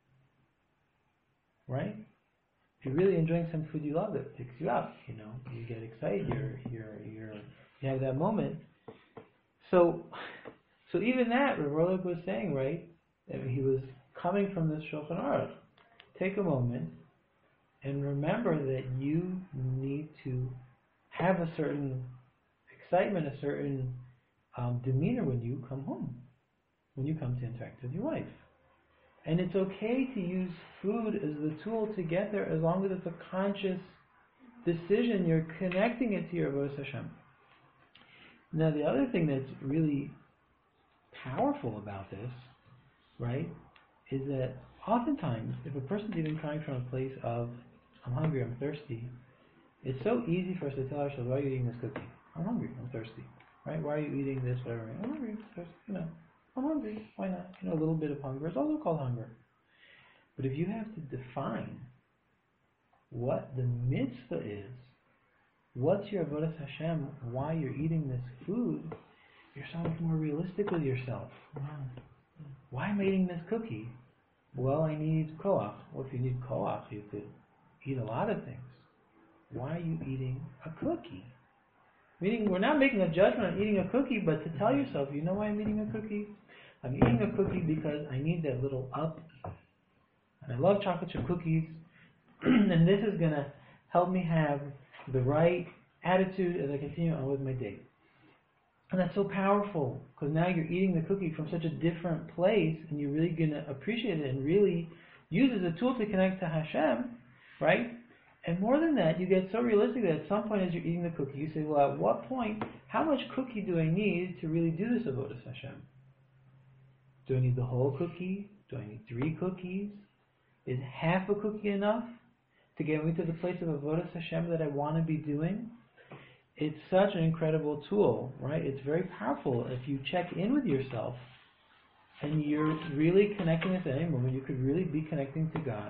Right? If you're really enjoying some food you love, it picks you up. You know, you get excited. You're, you're, you're, you have that moment. So, so even that, Rav Orlik was saying, right? I mean, he was coming from this Shulchan Aruch. Take a moment and remember that you need to have a certain excitement, a certain um, demeanor when you come home, when you come to interact with your wife. And it's okay to use food as the tool to get there as long as it's a conscious decision. You're connecting it to your Avodas Hashem. Now, the other thing that's really powerful about this, right, is that oftentimes, if a person's even coming from a place of, I'm hungry, I'm thirsty, it's so easy for us to tell ourselves, why are you eating this cookie? I'm hungry, I'm thirsty. Right? Why are you eating this, whatever? I'm hungry, I'm thirsty, you know. I'm hungry, why not? You know, a little bit of hunger is also called hunger. But if you have to define what the mitzvah is, what's your avodas Hashem, why you're eating this food, you're so much more realistic with yourself. Wow. Why am I eating this cookie? Well, I need koach. Well, if you need koach, you could eat a lot of things. Why are you eating a cookie? Meaning, we're not making a judgment on eating a cookie, but to tell yourself, you know why I'm eating a cookie? I'm eating a cookie because I need that little up. And I love chocolate chip cookies. And this is going to help me have the right attitude as I continue on with my day. And that's so powerful, because now you're eating the cookie from such a different place, and you're really going to appreciate it and really use it as a tool to connect to Hashem, right? And more than that, you get so realistic that at some point as you're eating the cookie, you say, well, at what point, how much cookie do I need to really do this avodas Hashem? Do I need the whole cookie? Do I need three cookies? Is half a cookie enough to get me to the place of avodas Hashem that I want to be doing? It's such an incredible tool, right? It's very powerful. If you check in with yourself and you're really connecting at any moment, you could really be connecting to God.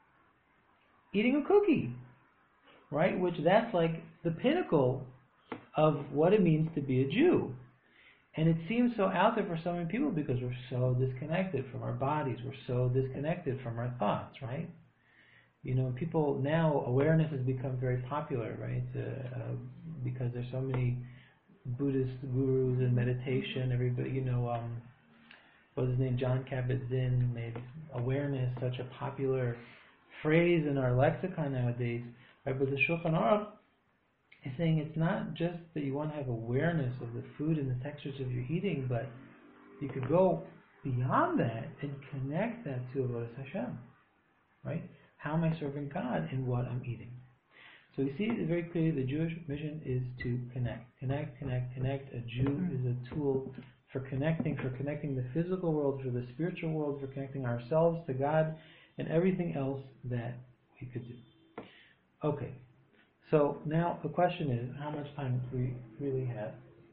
Eating a cookie, right? Which that's like the pinnacle of what it means to be a Jew. And it seems so out there for so many people because we're so disconnected from our bodies. We're so disconnected from our thoughts, right? You know, people now, awareness has become very popular, right? Uh, uh, because there's so many Buddhist gurus and meditation. Everybody, you know, um, what was his name? John Kabat-Zinn made awareness such a popular phrase in our lexicon nowadays. Right? But the Shulchan Aruch is saying it's not just that you want to have awareness of the food and the textures of your eating, but you could go beyond that and connect that to avodas Hashem, right? How am I serving God in what I'm eating? So we see it very clearly the Jewish mission is to connect. Connect, connect, connect. A Jew is a tool for connecting, for connecting the physical world, for the spiritual world, for connecting ourselves to God, and everything else that we could do. Okay, so now the question is, how much time do we really have?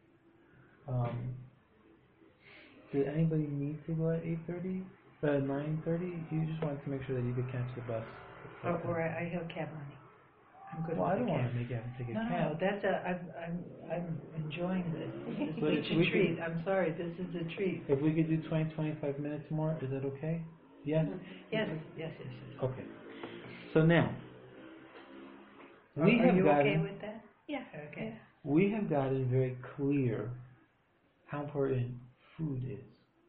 Um, did anybody need to go at eight thirty? Uh, nine thirty? You just wanted to make sure that you could catch the bus.
Oh, or I, I have cab money. I'm good
Well, I
with
don't
the
want
cab.
to make you have to take a
No,
cab.
no, that's a, I'm, I'm, I'm enjoying this. This
But
is
if
a
we
treat. I'm sorry, this is a treat.
If we could do twenty, twenty-five minutes more, is that okay? Yes?
Yes, yes, yes, yes.
Okay. So now,
Are,
we
are
have
you
gotten,
okay with that?
Yeah.
Okay.
we have gotten very clear how important food is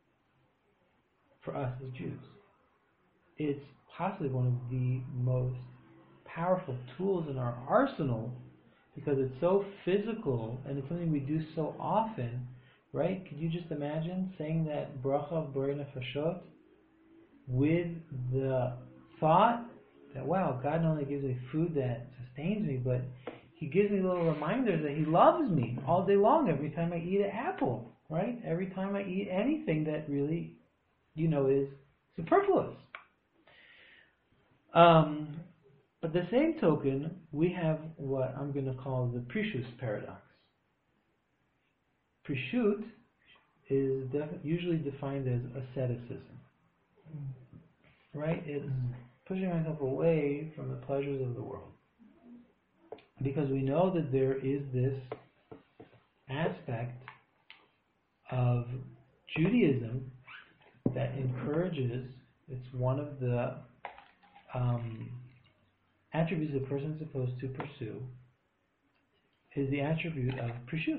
for us as Jews. It's possibly one of the most powerful tools in our arsenal because it's so physical and it's something we do so often, right? Could you just imagine saying that bracha of borei nefashot with the thought that, wow, God not only gives me food that sustains me, but He gives me little reminders that He loves me all day long every time I eat an apple, right? Every time I eat anything that really, you know, is superfluous. Um, but the same token, we have what I'm going to call the Prishus paradox. Prishut is def- usually defined as asceticism, right? It's pushing myself away from the pleasures of the world. Because we know that there is this aspect of Judaism that encourages, it's one of the um, attributes a person is supposed to pursue, is the attribute of Prishut,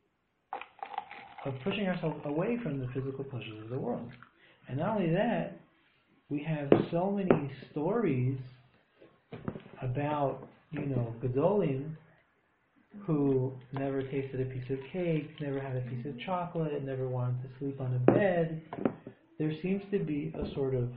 of pushing ourselves away from the physical pleasures of the world. And not only that, we have so many stories about, you know, Gedolim who never tasted a piece of cake, never had a piece of chocolate, never wanted to sleep on a bed. There seems to be a sort of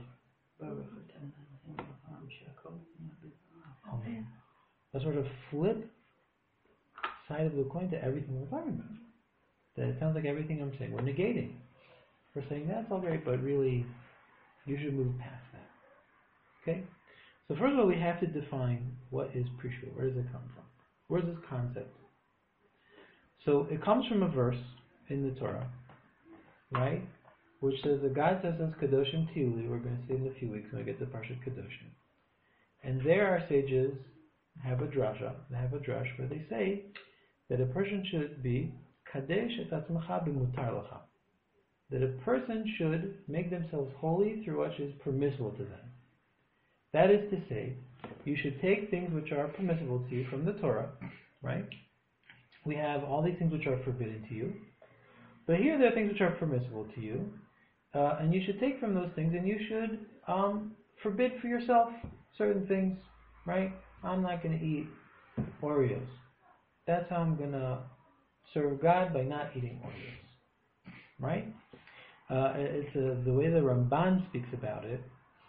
a sort of flip side of the coin to everything we're talking about. That it sounds like everything I'm saying we're negating. We're saying that's all great, but really you should move past that. Okay? So first of all, we have to define what is Prishut. Where does it come from? Where's this concept? So it comes from a verse in the Torah, right? Which says that God says in Kedoshim Tiuli, we're going to see in a few weeks when we get to Parshat Kedoshim, And there our sages have a drasha, they have a drush where they say that a person should be kadesh et atzmacha b'mutar lecha. That a person should make themselves holy through what is permissible to them. That is to say, you should take things which are permissible to you from the Torah, right? We have all these things which are forbidden to you, but here there are things which are permissible to you, uh, and you should take from those things, and you should um, forbid for yourself certain things, right? I'm not going to eat Oreos. That's how I'm going to serve God, by not eating Oreos, right? Uh, it's a, the way the Ramban speaks about it.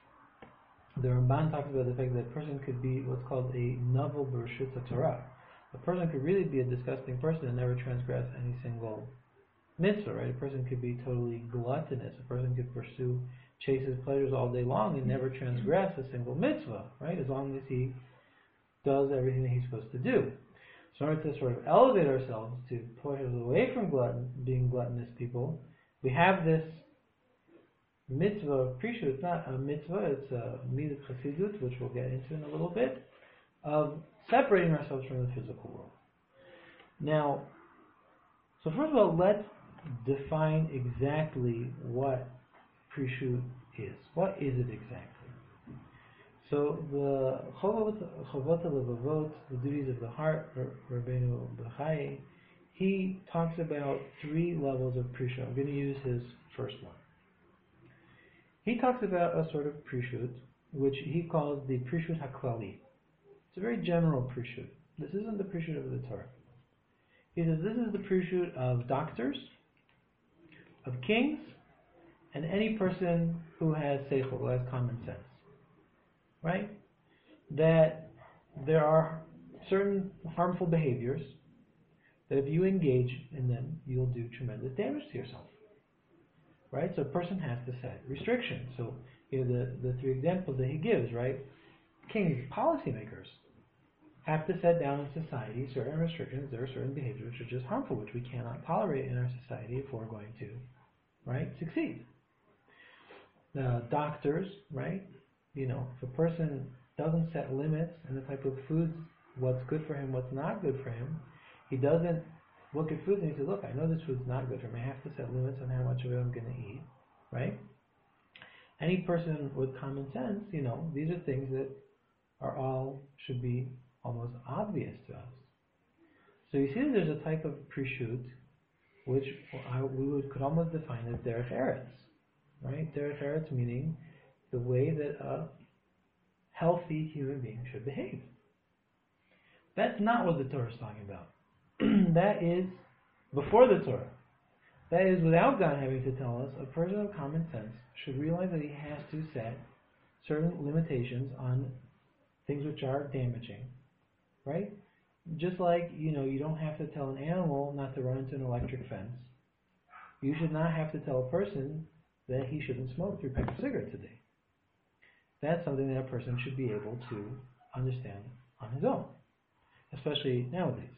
The Ramban talks about the fact that a person could be what's called a novel Bereshit Torah. A person could really be a disgusting person and never transgress any single mitzvah, right? A person could be totally gluttonous. A person could pursue, chase his pleasures all day long and never transgress a single mitzvah, right? As long as he does everything that he's supposed to do. So in order to sort of elevate ourselves, to push us away from glutton, being gluttonous people, we have this mitzvah of priesthood. It's not a mitzvah, it's a mitzvah chassidut, which we'll get into in a little bit, of separating ourselves from the physical world. Now, so first of all, let's define exactly what priesthood is. What is it exactly? So the Chovot HaLevavot, the duties of the heart, Rabbeinu Bechai, he talks about three levels of priesthood. I'm going to use his first one. He talks about a sort of priesthood, which he calls the priesthood HaKlali. It's a very general priesthood. This isn't the priesthood of the Torah. He says this is the priesthood of doctors, of kings, and any person who has seichel, who has common sense. Right? That there are certain harmful behaviors that if you engage in them, you'll do tremendous damage to yourself. Right? So a person has to set restrictions. So, you know, the, the three examples that he gives, right? Kings, policymakers, have to set down in society certain restrictions. There are certain behaviors which are just harmful, which we cannot tolerate in our society if we're going to, right, succeed. The doctors, right? You know, if a person doesn't set limits in the type of foods, what's good for him, what's not good for him, he doesn't look at food and he says, look, I know this food's not good for me. I have to set limits on how much of it I'm going to eat, right? Any person with common sense, you know, these are things that are all, should be almost obvious to us. So you see that there's a type of prishut, which I, we would, could almost define as derech eretz, right? Derech eretz meaning the way that a healthy human being should behave. That's not what the Torah is talking about. That is before the Torah. That is without God having to tell us. A person of common sense should realize that he has to set certain limitations on things which are damaging, right? Just like, you know, you don't have to tell an animal not to run into an electric fence. You should not have to tell a person that he shouldn't smoke three packs of cigarettes a day. That's something that a person should be able to understand on his own, especially nowadays.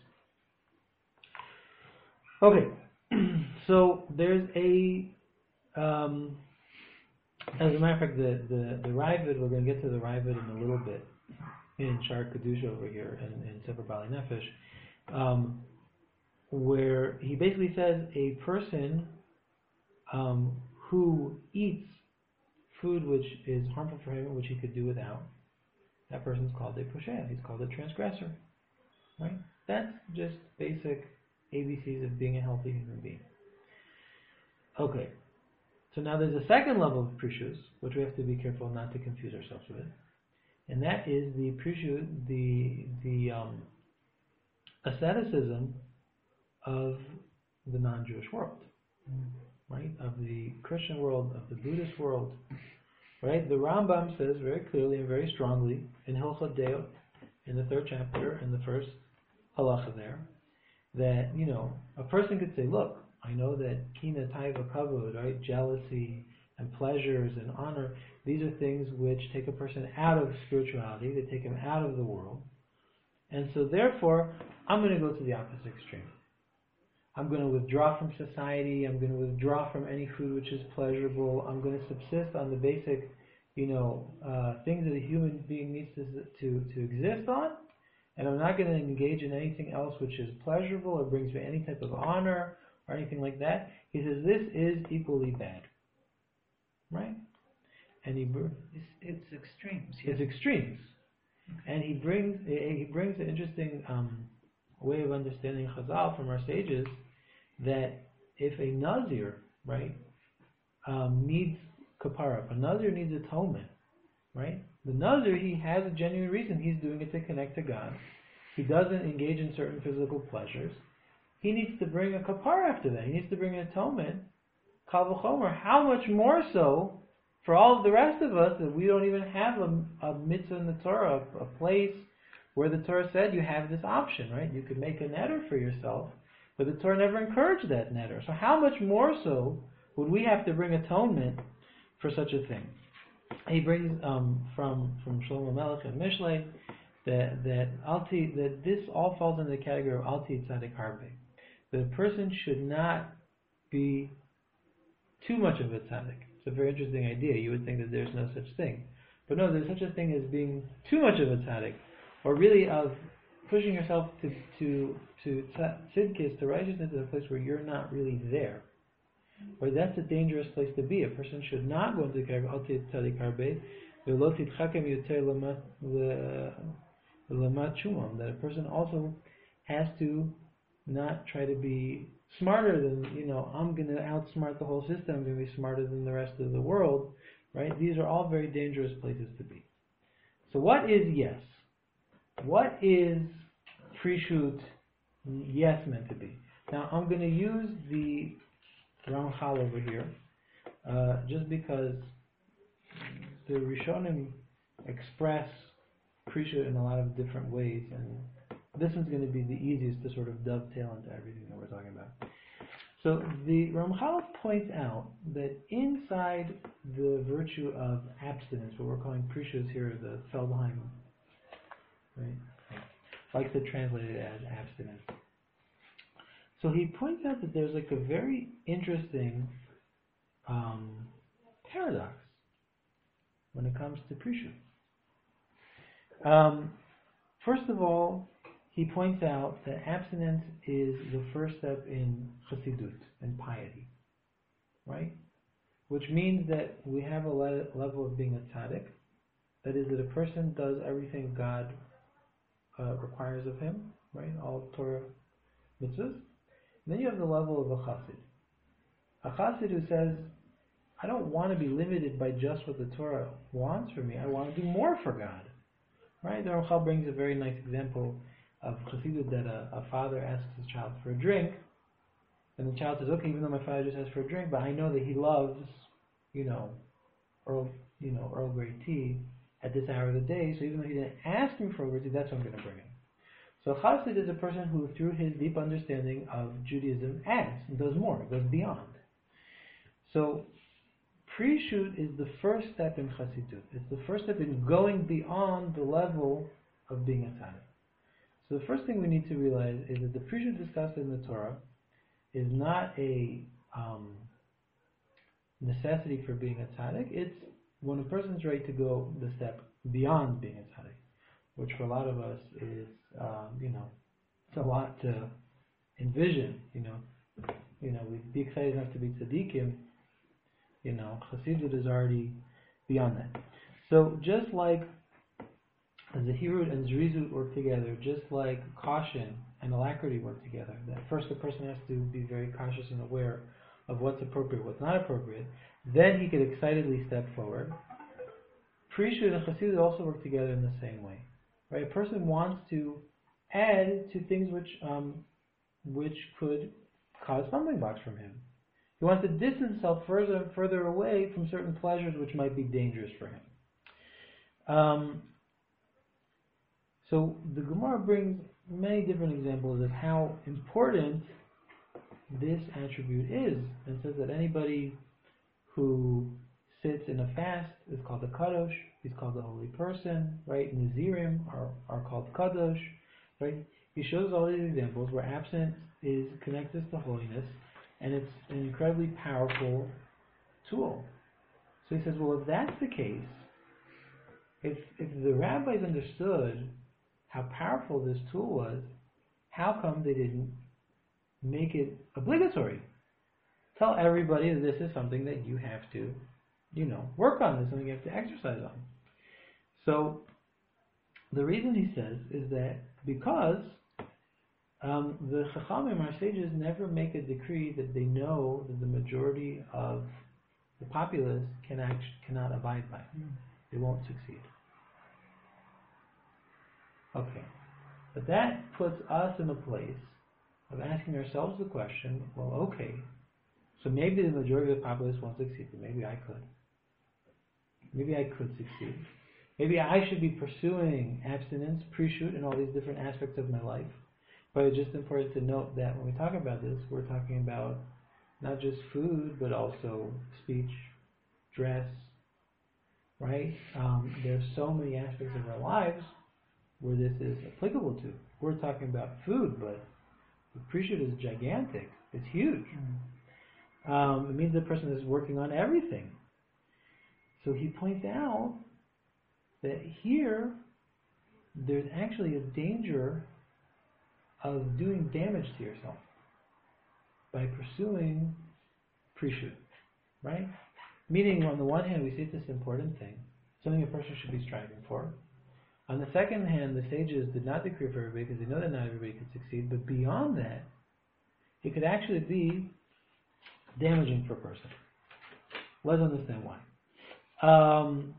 Okay, so there's a, um, as a matter of fact, the, the, the Raavad, we're going to get to the Raavad in a little bit, in Shar Kedusha over here, in, in Sefer Bali Nefesh, um, where he basically says a person um, who eats food which is harmful for him, which he could do without, that person's called a posher. He's called a transgressor. Right? That's just basic A B Cs of being a healthy human being. Okay. So now there's a second level of prishus, which we have to be careful not to confuse ourselves with. And that is the prishus, the the um, asceticism of the non-Jewish world. Right? Of the Christian world, of the Buddhist world. Right? The Rambam says very clearly and very strongly in Hilchot Deot, in the third chapter, in the first halacha there, that, you know, a person could say, look, I know that kina, taiva, kavod, right, jealousy and pleasures and honor, these are things which take a person out of spirituality, they take him out of the world, and so therefore, I'm going to go to the opposite extreme. I'm going to withdraw from society, I'm going to withdraw from any food which is pleasurable, I'm going to subsist on the basic you know, uh, things that a human being needs to, to, to exist on, and I'm not going to engage in anything else which is pleasurable or brings me any type of honor or anything like that. He says this is equally bad, right? And he br-
It's, it's extremes.
it's
Yeah.
extremes, and he brings he brings an interesting um, way of understanding Chazal from our sages that if a nazir, right, um, needs kapara, if a nazir needs atonement, right? The nazir, he has a genuine reason. He's doing it to connect to God. He doesn't engage in certain physical pleasures. He needs to bring a kapara after that. He needs to bring an atonement. Kal v'chomer. How much more so for all of the rest of us that we don't even have a, a mitzvah in the Torah, a, a place where the Torah said you have this option, right? You could make a netter for yourself, but the Torah never encouraged that netter. So how much more so would we have to bring atonement for such a thing? He brings um, from from Shlomo Melech and Mishlei that that alti that this all falls into the category of alti tzadik harbe. That a person should not be too much of a tzaddik. It's a very interesting idea. You would think that there's no such thing, but no, there's such a thing as being too much of a tzaddik, or really of pushing yourself to to to tzidkis, to righteousness, in a place where you're not really there. Or that's a dangerous place to be. A person should not go into the category of alti tzadik harbe, v'lo titchakem yoter l'mat shumam. That a person also has to not try to be smarter than, you know, I'm going to outsmart the whole system, I'm going to be smarter than the rest of the world, right? These are all very dangerous places to be. So what is yes? What is pre-shoot yes meant to be? Now I'm going to use the Ramchal over here, uh, just because the Rishonim express pre-shoot in a lot of different ways, and this is going to be the easiest to sort of dovetail into everything that we're talking about. So the Ramchal points out that inside the virtue of abstinence, what we're calling pre-shoot here, the Feldheim, right, likes to translate it as abstinence. So he points out that there's like a very interesting um, paradox when it comes to pre-shoot. Um, first of all, he points out that abstinence is the first step in chassidut, in piety, right? Which means that we have a le- level of being a tzaddik, that is that a person does everything God uh, requires of him, right? All Torah mitzvahs. And then you have the level of a chassid. A chassid who says, I don't want to be limited by just what the Torah wants for me, I want to do more for God. Right? The Ramchal brings a very nice example of chassidut, that a, a father asks his child for a drink, and the child says, okay, even though my father just asked for a drink, but I know that he loves, you know, Earl, you know, Earl Grey tea at this hour of the day, so even though he didn't ask me for Earl Grey tea, that's what I'm going to bring him. So a chassid is a person who, through his deep understanding of Judaism, adds and does more, goes beyond. So pre-shoot is the first step in chassidut. It's the first step in going beyond the level of being a tzaddik. So the first thing we need to realize is that the pre-shoot discussed in the Torah is not a um, necessity for being a tzaddik. It's when a person's ready to go the step beyond being a tzaddik, which for a lot of us is, um, you know, it's a lot to envision. You know, you know, we'd be excited enough to be tzaddikim. You know, chassidut is already beyond that. So just like Zahirut and Zrizut work together, just like caution and alacrity work together, that first the person has to be very cautious and aware of what's appropriate, what's not appropriate, then he could excitedly step forward. Pre-shoot and chassidut also work together in the same way. Right? A person wants to add to things which um, which could cause stumbling blocks from him. He wants to distance himself further and further away from certain pleasures which might be dangerous for him. Um, so the Gemara brings many different examples of how important this attribute is, and says that anybody who sits in a fast is called a kadosh. He's called a holy person, right? Nazirim are, are called kadosh, right? He shows all these examples where abstinence is connects us to holiness, and it's an incredibly powerful tool. So he says, well, if that's the case, If if the rabbis understood how powerful this tool was, how come they didn't make it obligatory? Tell everybody that this is something that you have to, you know, work on. This is something you have to exercise on. So the reason he says is that because um, the Chachamim, our sages, never make a decree that they know that the majority of the populace can act, cannot abide by. Mm. They won't succeed. Okay. But that puts us in a place of asking ourselves the question, well, okay, so maybe the majority of the populace won't succeed, but maybe I could. Maybe I could succeed. Maybe I should be pursuing abstinence, pre-shoot, in all these different aspects of my life. But it's just important to note that when we talk about this, we're talking about not just food, but also speech, dress, right? Um, there's so many aspects of our lives where this is applicable to. We're talking about food, but the pre-shoot is gigantic. It's huge. Mm. Um, it means the person is working on everything. So he points out that here there's actually a danger of doing damage to yourself by pursuing pre-shoot, right? Meaning, on the one hand, we see it's this important thing, something a person should be striving for. On the second hand, the sages did not decree for everybody because they know that not everybody can succeed, but beyond that, it could actually be damaging for a person. Let's understand why. Um,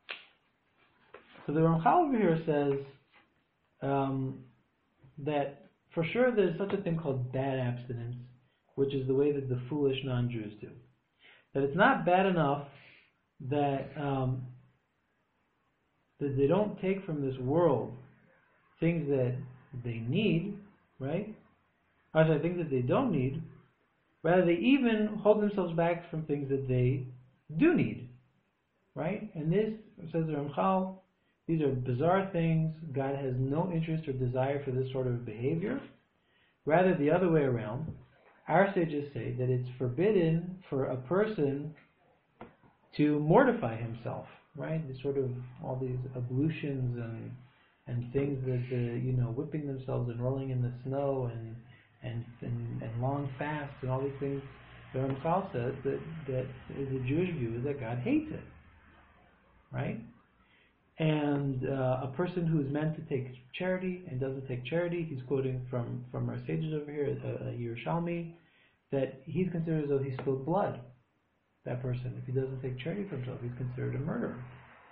so the Ramchal over here says um, that for sure there's such a thing called bad abstinence, which is the way that the foolish non-Jews do. That it's not bad enough that um, that they don't take from this world things that they need, right? Or sorry, things that they don't need. Rather, they even hold themselves back from things that they do need, right? And this, says the Ramchal, these are bizarre things. God has no interest or desire for this sort of behavior. Rather, the other way around. Our sages say that it's forbidden for a person to mortify himself, right? It's sort of all these ablutions and and things that the, you know, whipping themselves and rolling in the snow and and and, and long fasts and all these things. The Ramchal says that that the Jewish view is that God hates it, right? And uh, a person who is meant to take charity and doesn't take charity, he's quoting from, from our sages over here, a, a Yerushalmi, that he's considered as though he spilled blood. That person, if he doesn't take charity for himself, he's considered a murderer.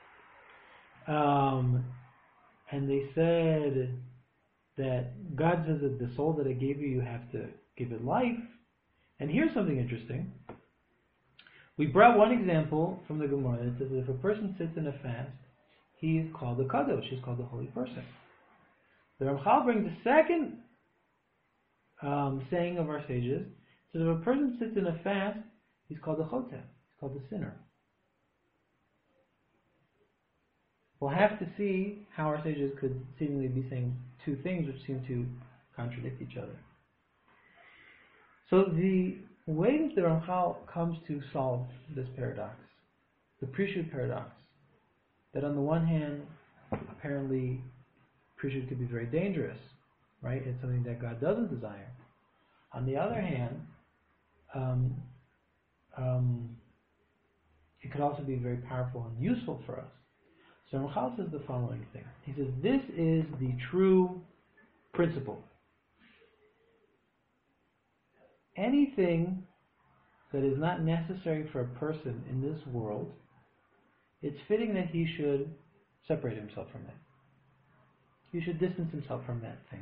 Um, and they said that God says that the soul that I gave you, you have to give it life. And here's something interesting. We brought one example from the Gemara that says that if a person sits in a fast, he is called a kadosh, he's called a holy person. The Ramchal brings the second um, saying of our sages. So if a person sits in a fast, he's called a choteh, he's called a sinner. We'll have to see how our sages could seemingly be saying two things which seem to contradict each other. So the way that the Ramchal comes to solve this paradox, the pre-shoot paradox, that on the one hand, apparently, pre-shoot could be very dangerous, right? It's something that God doesn't desire. On the other hand, um, um, it could also be very powerful and useful for us. So Ramchal says the following thing. He says, this is the true principle. Anything that is not necessary for a person in this world, it's fitting that he should separate himself from it. He should distance himself from that thing.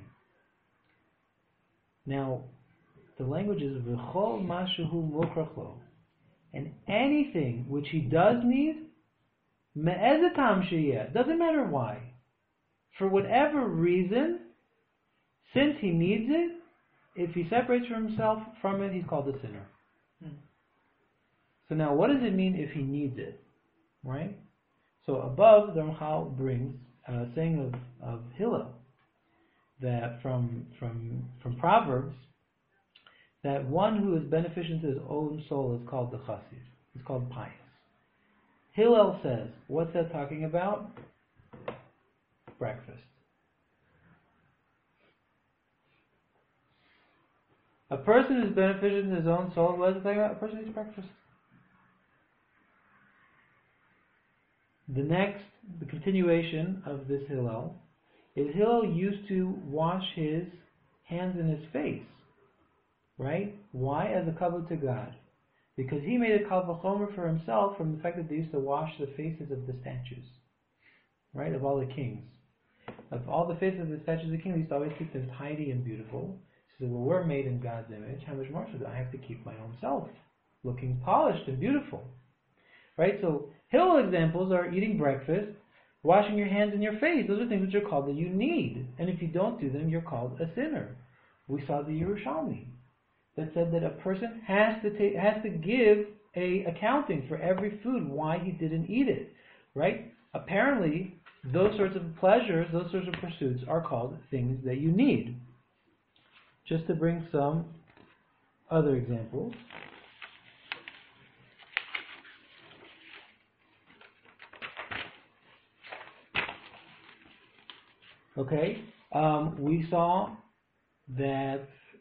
Now, the language is v'chol mashehu mukhrach lo, and anything which he does need, me'ez tam sheyeh, doesn't matter why, for whatever reason, since he needs it, if he separates from himself from it, he's called a sinner. Hmm. So now, what does it mean if he needs it? Right? So above, the Ramchal brings a saying of, of Hillel, that from, from, from Proverbs, that one who is beneficent to his own soul is called the chassid. He's called pious. Hillel says, what's that talking about? breakfast. A person who's beneficial to his own soul, what is it talking about? A person who eats breakfast. The next, the continuation of this Hillel, is Hillel used to wash his hands and his face. Right? Why? As a kavod to God. Because he made a kal v'chomer for himself from the fact that they used to wash the faces of the statues. Right? Of all the kings. Of all the faces of the statues of the king, they used to always keep them tidy and beautiful. He said, well, we're made in God's image. How much more should I have to keep my own self looking polished and beautiful? Right? So, Hillel examples are eating breakfast, washing your hands and your face. Those are things which are called that you need. And if you don't do them, you're called a sinner. We saw the Yerushalmi that said that a person has to take, has to give a accounting for every food, why he didn't eat it. Right? Apparently, those sorts of pleasures, those sorts of pursuits are called things that you need. Just to bring some other examples. Okay, um, we saw that,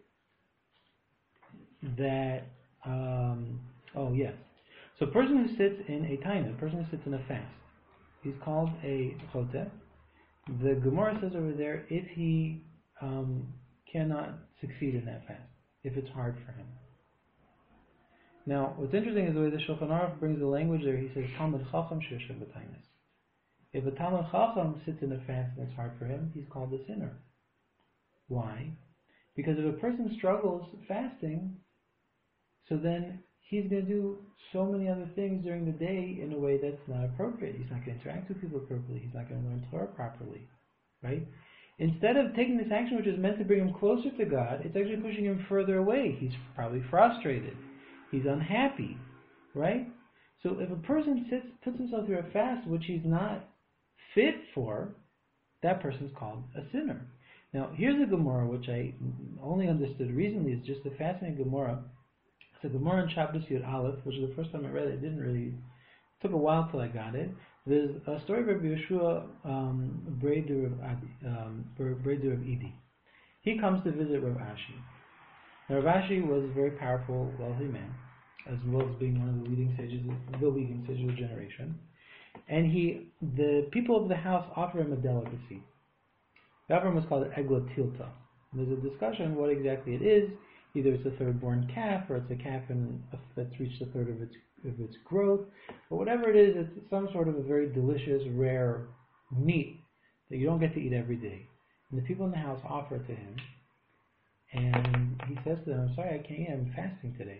that, um, oh yes. So a person who sits in a taina, a person who sits in a fast, he's called a choteh. The Gemara says over there, if he um, cannot succeed in that fast, if it's hard for him. Now, what's interesting is the way the Shulchan Aruch brings the language there. He says, Talmud Chacham sheyoshev b'tainis. If a Talmud Chacham sits in a fast and it's hard for him, he's called a sinner. Why? Because if a person struggles fasting, so then he's going to do so many other things during the day in a way that's not appropriate. He's not going to interact with people appropriately. He's not going to learn Torah properly. Right? Instead of taking this action which is meant to bring him closer to God, it's actually pushing him further away. He's probably frustrated. He's unhappy. Right? So if a person sits, puts himself through a fast which he's not fit for, that person's called a sinner. Now, here's a Gemara which I only understood recently. It's just a fascinating Gemara. It's a Gemara in Shabbos Yud Aleph, which is the first time I read it. It didn't really, it took a while till I got it. There's a story of Rabbi Yeshua um, Breidur of Adi, um, Breidur of Idi. He comes to visit Rav Ashi. Now, Rav Ashi was a very powerful, wealthy man, as well as being one of the leading sages, the leading sage of the generation. And he, the people of the house offer him a delicacy. The offering was called Egla Tilta. There's a discussion what exactly it is. Either it's a third-born calf, or it's a calf in, that's reached a third of its of its growth, but whatever it is, it's some sort of a very delicious, rare meat that you don't get to eat every day. And the people in the house offer it to him, and he says to them, "I'm sorry, I can't eat. I'm fasting today."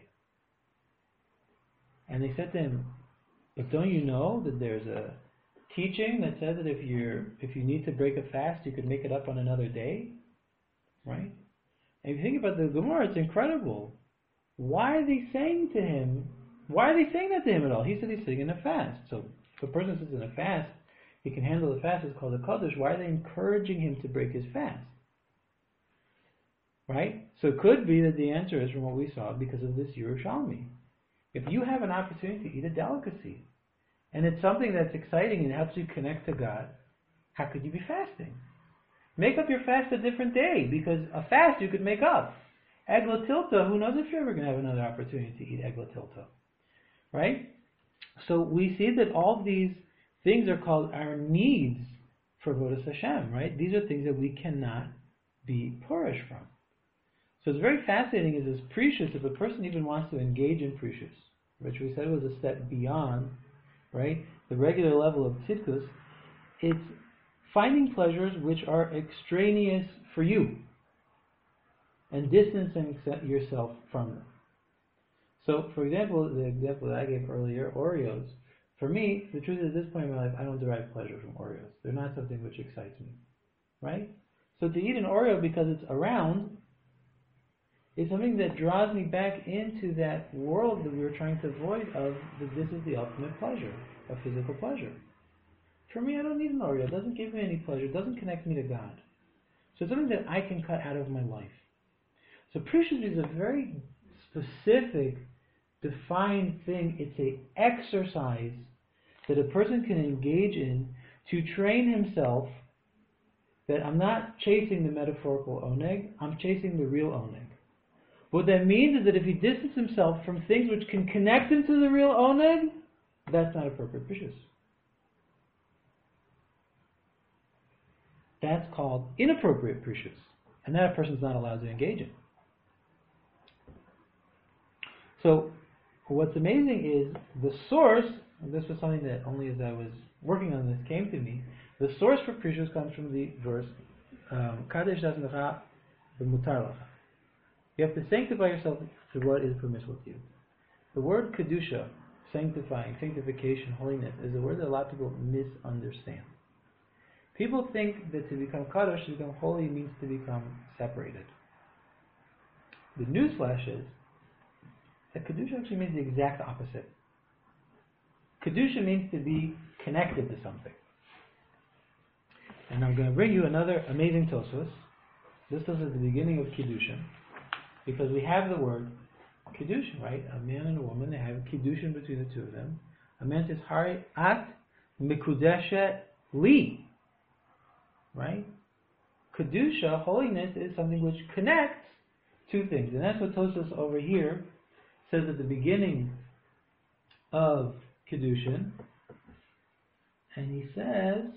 And they said to him, "But don't you know that there's a teaching that says that if you're if you need to break a fast, you could make it up on another day, right?" And if you think about the Gemara, it's incredible. Why are they saying to him? Why are they saying that to him at all? He said he's sitting in a fast. So if a person sits in a fast, he can handle the fast. It's called a kaddish. Why are they encouraging him to break his fast? Right? So it could be that the answer is from what we saw because of this Yerushalmi. If you have an opportunity to eat a delicacy, and it's something that's exciting and helps you connect to God, how could you be fasting? Make up your fast a different day, because a fast you could make up. Egla Tilta, who knows if you're ever going to have another opportunity to eat Egla Tilta. Right? So we see that all these things are called our needs for Avodas Hashem, right? These are things that we cannot be purish from. So it's very fascinating is this precious, if a person even wants to engage in precious, which we said was a step beyond, right, the regular level of tzidkus, it's finding pleasures which are extraneous for you and distancing yourself from them. So, for example, the example that I gave earlier, Oreos, for me, the truth is at this point in my life, I don't derive pleasure from Oreos. They're not something which excites me, right? So to eat an Oreo because it's around is something that draws me back into that world that we were trying to avoid of that this is the ultimate pleasure, of physical pleasure. For me, I don't need an Oreo. It doesn't give me any pleasure. It doesn't connect me to God. So it's something that I can cut out of my life. So precious is a very specific, defined thing. It's an exercise that a person can engage in to train himself that I'm not chasing the metaphorical oneg, I'm chasing the real oneg. What that means is that if he distances himself from things which can connect him to the real oneg, that's not appropriate prishus. That's called inappropriate prishus, and that a person's not allowed to engage in. So, what's amazing is the source, and this was something that only as I was working on this came to me, the source for prishus comes from the verse, Kadesh Dasnacha B'mutar Lacha. You have to sanctify yourself to what is permissible to you. The word Kedusha, sanctifying, sanctification, holiness, is a word that a lot of people misunderstand. People think that to become Kadosh, to become holy, means to become separated. The newsflash is that Kedusha actually means the exact opposite. Kedusha means to be connected to something. And I'm going to bring you another amazing Tosfos. This is at the beginning of Kiddushin, because we have the word Kiddushin, right? A man and a woman, they have Kiddushin between the two of them. A man says, Hari at mikudeshet li. Right? Kedusha, holiness, is something which connects two things. And that's what Tosfos over here says at the beginning of Kiddushin. And he says,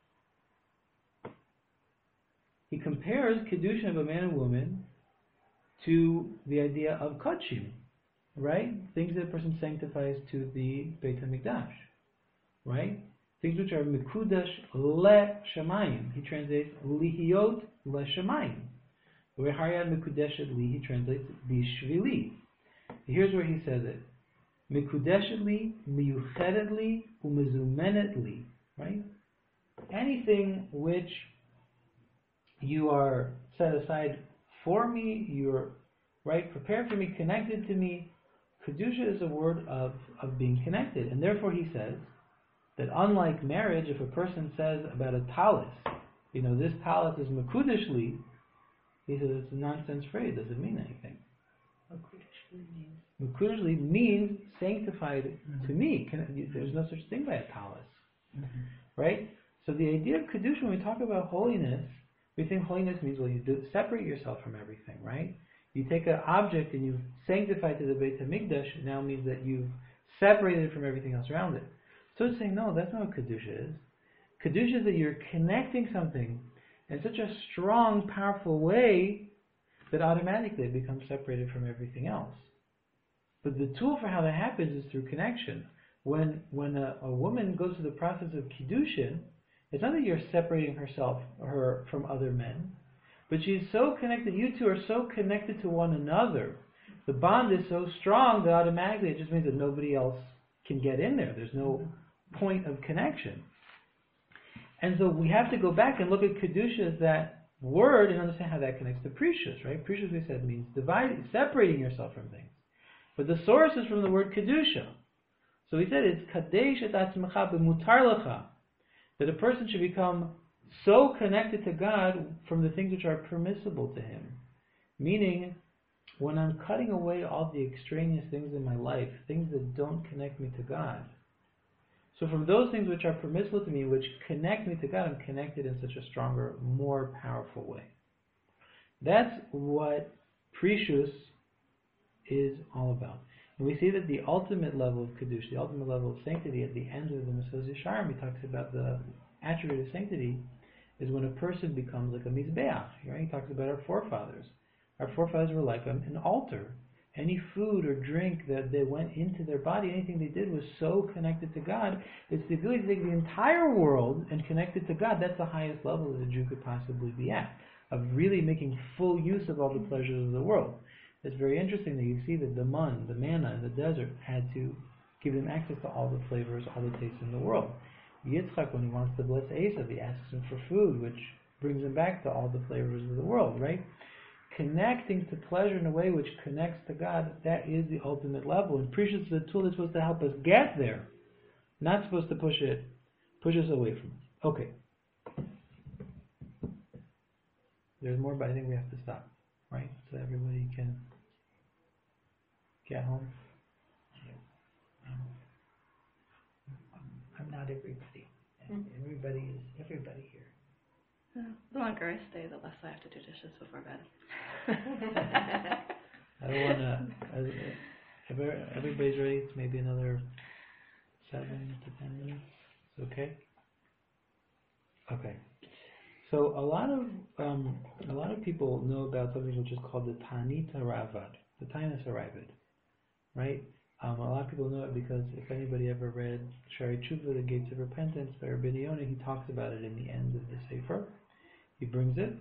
he compares Kiddushin of a man and woman to the idea of Kodshim, right? Things that a person sanctifies to the Beit HaMikdash, right? Things which are Mikudash le Shamayim. He translates Lihiyot le Shamayim. Where Haryad Mikudeshet li, he translates Bishvili. Here's where he says it. Mikudeshet li, miyuchedet li, umezumenet li. Right? Anything which you are set aside for me, you're right, prepared for me, connected to me. Kedusha is a word of, of being connected. And therefore he says that unlike marriage, if a person says about a talis, you know, this talis is mekudesh li, he says it's a nonsense phrase, doesn't mean anything. Mekudesh li means sanctified mm-hmm. to me. Can, there's no such thing by a talis. Mm-hmm. Right? So the idea of Kedusha, when we talk about holiness, we think holiness means, well, you do separate yourself from everything, right? You take an object and you sanctify it to the Beit HaMikdash, it now means that you've separated it from everything else around it. So it's saying, no, that's not what Kedusha is. Kedusha is that you're connecting something in such a strong, powerful way that automatically it becomes separated from everything else. But the tool for how that happens is through connection. When when a, a woman goes through the process of Kiddushin, it's not that you're separating herself her from other men, but she's so connected, you two are so connected to one another, the bond is so strong that automatically it just means that nobody else can get in there. There's no point of connection. And so we have to go back and look at Kedusha as that word and understand how that connects to Prishus, right? Prishus, we said, means dividing, separating yourself from things. But the source is from the word Kedusha. So we said it's Kadesh et atzmecha b'mutar lecha, that a person should become so connected to God from the things which are permissible to him. Meaning, when I'm cutting away all the extraneous things in my life, things that don't connect me to God. So from those things which are permissible to me, which connect me to God, I'm connected in such a stronger, more powerful way. That's what Prishus is all about. And we see that the ultimate level of Kedusha, the ultimate level of sanctity, at the end of the Mesos Yesharim, he talks about the attribute of sanctity, is when a person becomes like a Mizbeach. Right? He talks about our forefathers. Our forefathers were like an altar. Any food or drink that they went into their body, anything they did was so connected to God. It's the ability to take the entire world and connect it to God. That's the highest level that a Jew could possibly be at, of really making full use of all the pleasures of the world. It's very interesting that you see that the man, the manna in the desert, had to give them access to all the flavors, all the tastes in the world. Yitzchak, when he wants to bless Esav, he asks him for food, which brings him back to all the flavors of the world, right? Connecting to pleasure in a way which connects to God, that is the ultimate level. And Prishus is the tool that's supposed to help us get there, not supposed to push it, push us away from it. Okay. There's more, but I think we have to stop, right? So everybody can get home.
I'm not everybody. Everybody is everybody here.
Uh, the longer I stay, the less I have to do dishes before bed.
I don't want to. Everybody's ready. It's maybe another seven to ten minutes. Okay. Okay. So a lot of um, a lot of people know about something which is called the Tanit Ravad, the Tainus Ravad, right? Um, a lot of people know it because if anybody ever read Shari Tshuva, the Gates of Repentance by Rabbi Yonah, he talks about it in the end of the Sefer. He brings it,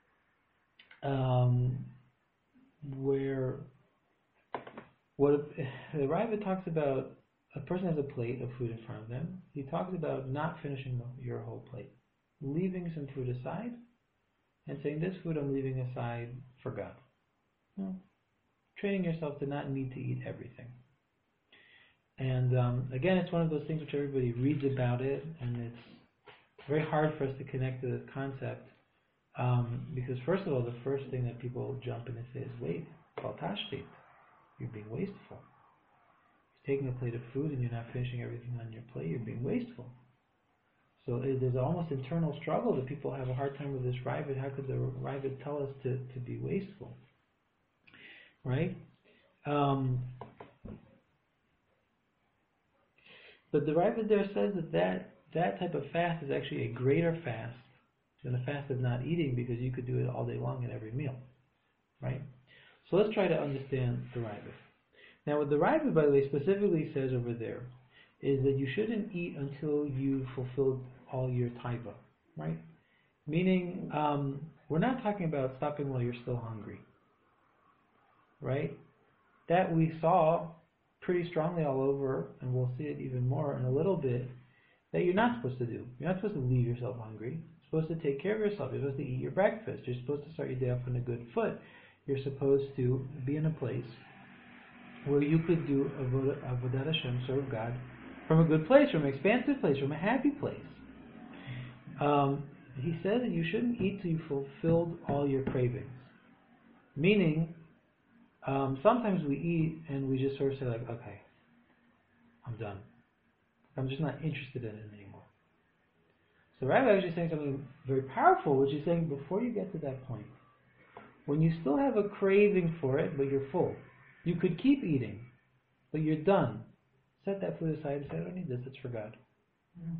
um, where what the Ravad talks about. A person has a plate of food in front of them. He talks about not finishing your whole plate, leaving some food aside, and saying, this food I'm leaving aside for God. You know, training yourself to not need to eat everything. And um, again, it's one of those things which everybody reads about it, and it's very hard for us to connect to this concept, um, because first of all, the first thing that people jump in and say is, wait, bal tashchit, you're being wasteful. Taking a plate of food and you're not finishing everything on your plate, you're being wasteful. So it, there's almost internal struggle that people have a hard time with this Ravid. How could the Ravid tell us to, to be wasteful? Right? Um, but the Ravid there says that, that that type of fast is actually a greater fast than a fast of not eating, because you could do it all day long at every meal. Right? So let's try to understand the Ravid. Now, what the Ravid, by the way, specifically says over there is that you shouldn't eat until you've fulfilled all your taiva, right? Meaning, um, we're not talking about stopping while you're still hungry, right? That we saw pretty strongly all over, and we'll see it even more in a little bit, that you're not supposed to do. You're not supposed to leave yourself hungry. You're supposed to take care of yourself. You're supposed to eat your breakfast. You're supposed to start your day off on a good foot. You're supposed to be in a place where you could do Avodat Hashem, serve God, from a good place, from an expansive place, from a happy place. Um, he says that you shouldn't eat till you've fulfilled all your cravings. Meaning, um, sometimes we eat and we just sort of say like, okay, I'm done. I'm just not interested in it anymore. So Rabbi is actually saying something very powerful, which is saying before you get to that point, when you still have a craving for it, but you're full, you could keep eating, but you're done. Set that food aside and say, I don't need this, it's for God. Mm.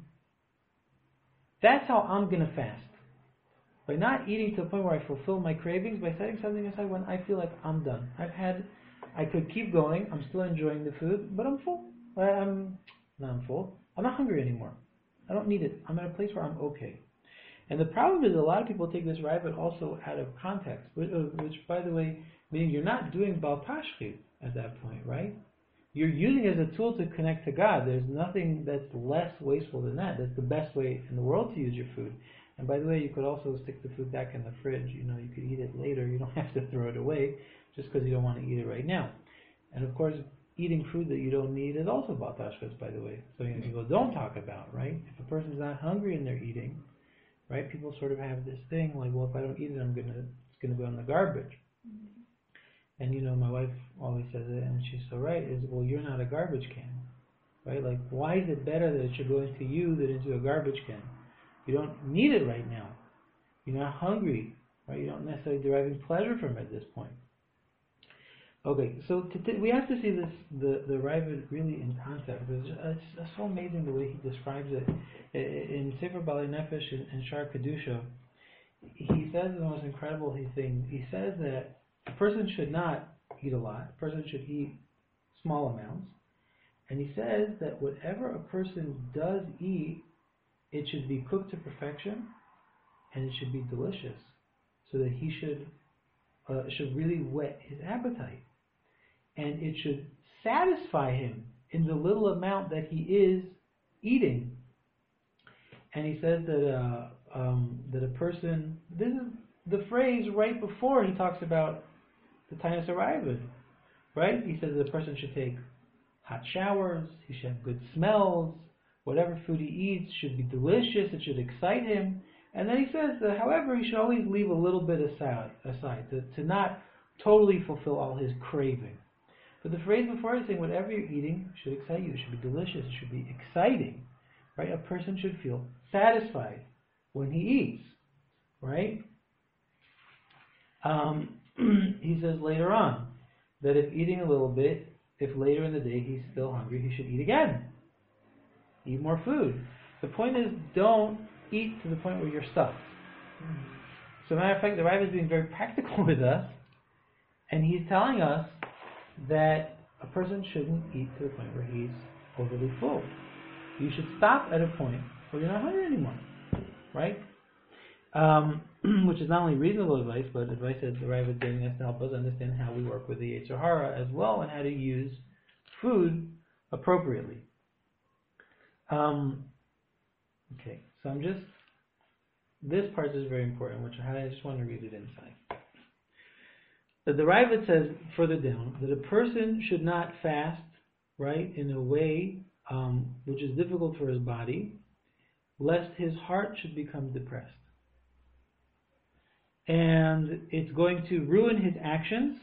That's how I'm going to fast. By not eating to the point where I fulfill my cravings, by setting something aside when I feel like I'm done. I've had, I could keep going, I'm still enjoying the food, but I'm full. I'm, no, I'm full. I'm not hungry anymore. I don't need it. I'm at a place where I'm okay. And the problem is a lot of people take this Ravid also out of context, which, which by the way, meaning you're not doing bal tashchit at that point, right? You're using it as a tool to connect to God. There's nothing that's less wasteful than that. That's the best way in the world to use your food. And by the way, you could also stick the food back in the fridge. You know, you could eat it later. You don't have to throw it away just because you don't want to eat it right now. And of course, eating food that you don't need is also bal tashchit, by the way. Something that people don't talk about, right? If a person's not hungry and they're eating, right? People sort of have this thing like, well, if I don't eat it, I'm gonna it's gonna go in the garbage. Mm-hmm. And you know, my wife always says it, and she's so right, is, well, you're not a garbage can, right? Like, why is it better that it should go into you than into a garbage can? You don't need it right now. You're not hungry, right? You're not necessarily deriving pleasure from it at this point. Okay, so to t- we have to see this, the, the Ravid really in context. It's, it's, it's so amazing the way he describes it. In Sefer Balei Nefesh and, and Shar Kedusha, he says the most incredible thing. He says that a person should not eat a lot. A person should eat small amounts. And he says that whatever a person does eat, it should be cooked to perfection, and it should be delicious, so that he should uh, should really whet his appetite, and it should satisfy him in the little amount that he is eating. And he says that uh, um, that a person, this is the phrase right before he talks about the Tainus Ravid, right? He says that a person should take hot showers, he should have good smells, whatever food he eats should be delicious, it should excite him. And then he says that, however, he should always leave a little bit aside, aside to, to not totally fulfill all his craving. But the phrase before is saying whatever you're eating should excite you, it should be delicious, it should be exciting. Right? A person should feel satisfied when he eats. right? Um, he says later on that if eating a little bit, if later in the day he's still hungry, he should eat again. Eat more food. The point is, don't eat to the point where you're stuffed. So, matter of fact, the Rav is being very practical with us, and he's telling us that a person shouldn't eat to the point where he's overly full. You should stop at a point where you're not hungry anymore, right? Um, which is not only reasonable advice, but advice that the Rav is giving us to help us understand how we work with the Yetzer Hara as well, and how to use food appropriately. Um, okay, so I'm just, this part is very important, which I just want to read it inside. That the Rav says further down that a person should not fast, right, in a way um, which is difficult for his body, lest his heart should become depressed. And it's going to ruin his actions,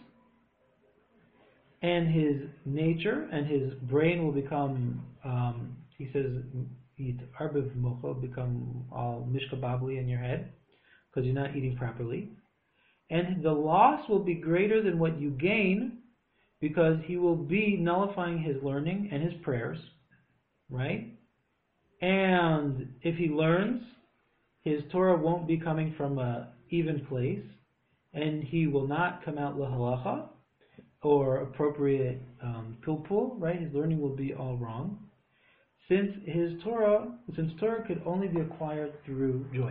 and his nature, and his brain will become, um, he says, arbiv mocho, become all mishkababli in your head, because you're not eating properly. And the loss will be greater than what you gain, because he will be nullifying his learning and his prayers, right? And if he learns, his Torah won't be coming from a even place, and he will not come out lahalacha or appropriate um, pilpul, right? His learning will be all wrong, since his Torah, since Torah could only be acquired through joy,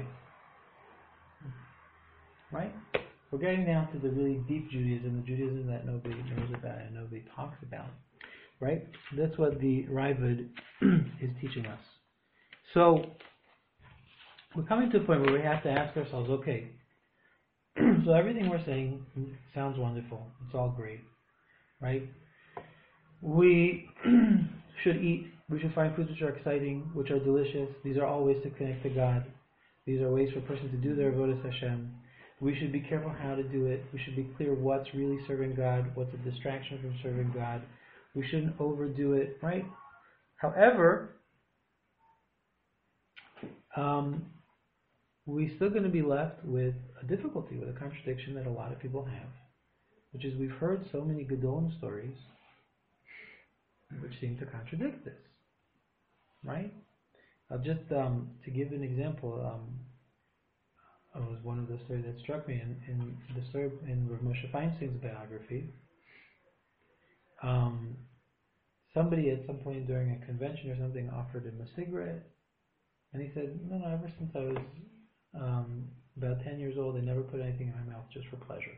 right? We're getting down to the really deep Judaism, the Judaism that nobody knows about and nobody talks about, right? That's what the Raavad is teaching us. So we're coming to a point where we have to ask ourselves, okay, so everything we're saying sounds wonderful. It's all great, right? We should eat. We should find foods which are exciting, which are delicious. These are all ways to connect to God. These are ways for a person to do their avodas Hashem. We should be careful how to do it. We should be clear what's really serving God, what's a distraction from serving God. We shouldn't overdo it, right? However, um, we're still going to be left with a difficulty, with a contradiction that a lot of people have, which is we've heard so many Gedolim stories which seem to contradict this, right? I'll just, um, to give an example, um, it was one of the stories that struck me in, in the story in Rav Moshe Feinstein's biography. Um, somebody at some point during a convention or something offered him a cigarette, and he said, no, no, ever since I was um, about ten years old, I never put anything in my mouth just for pleasure.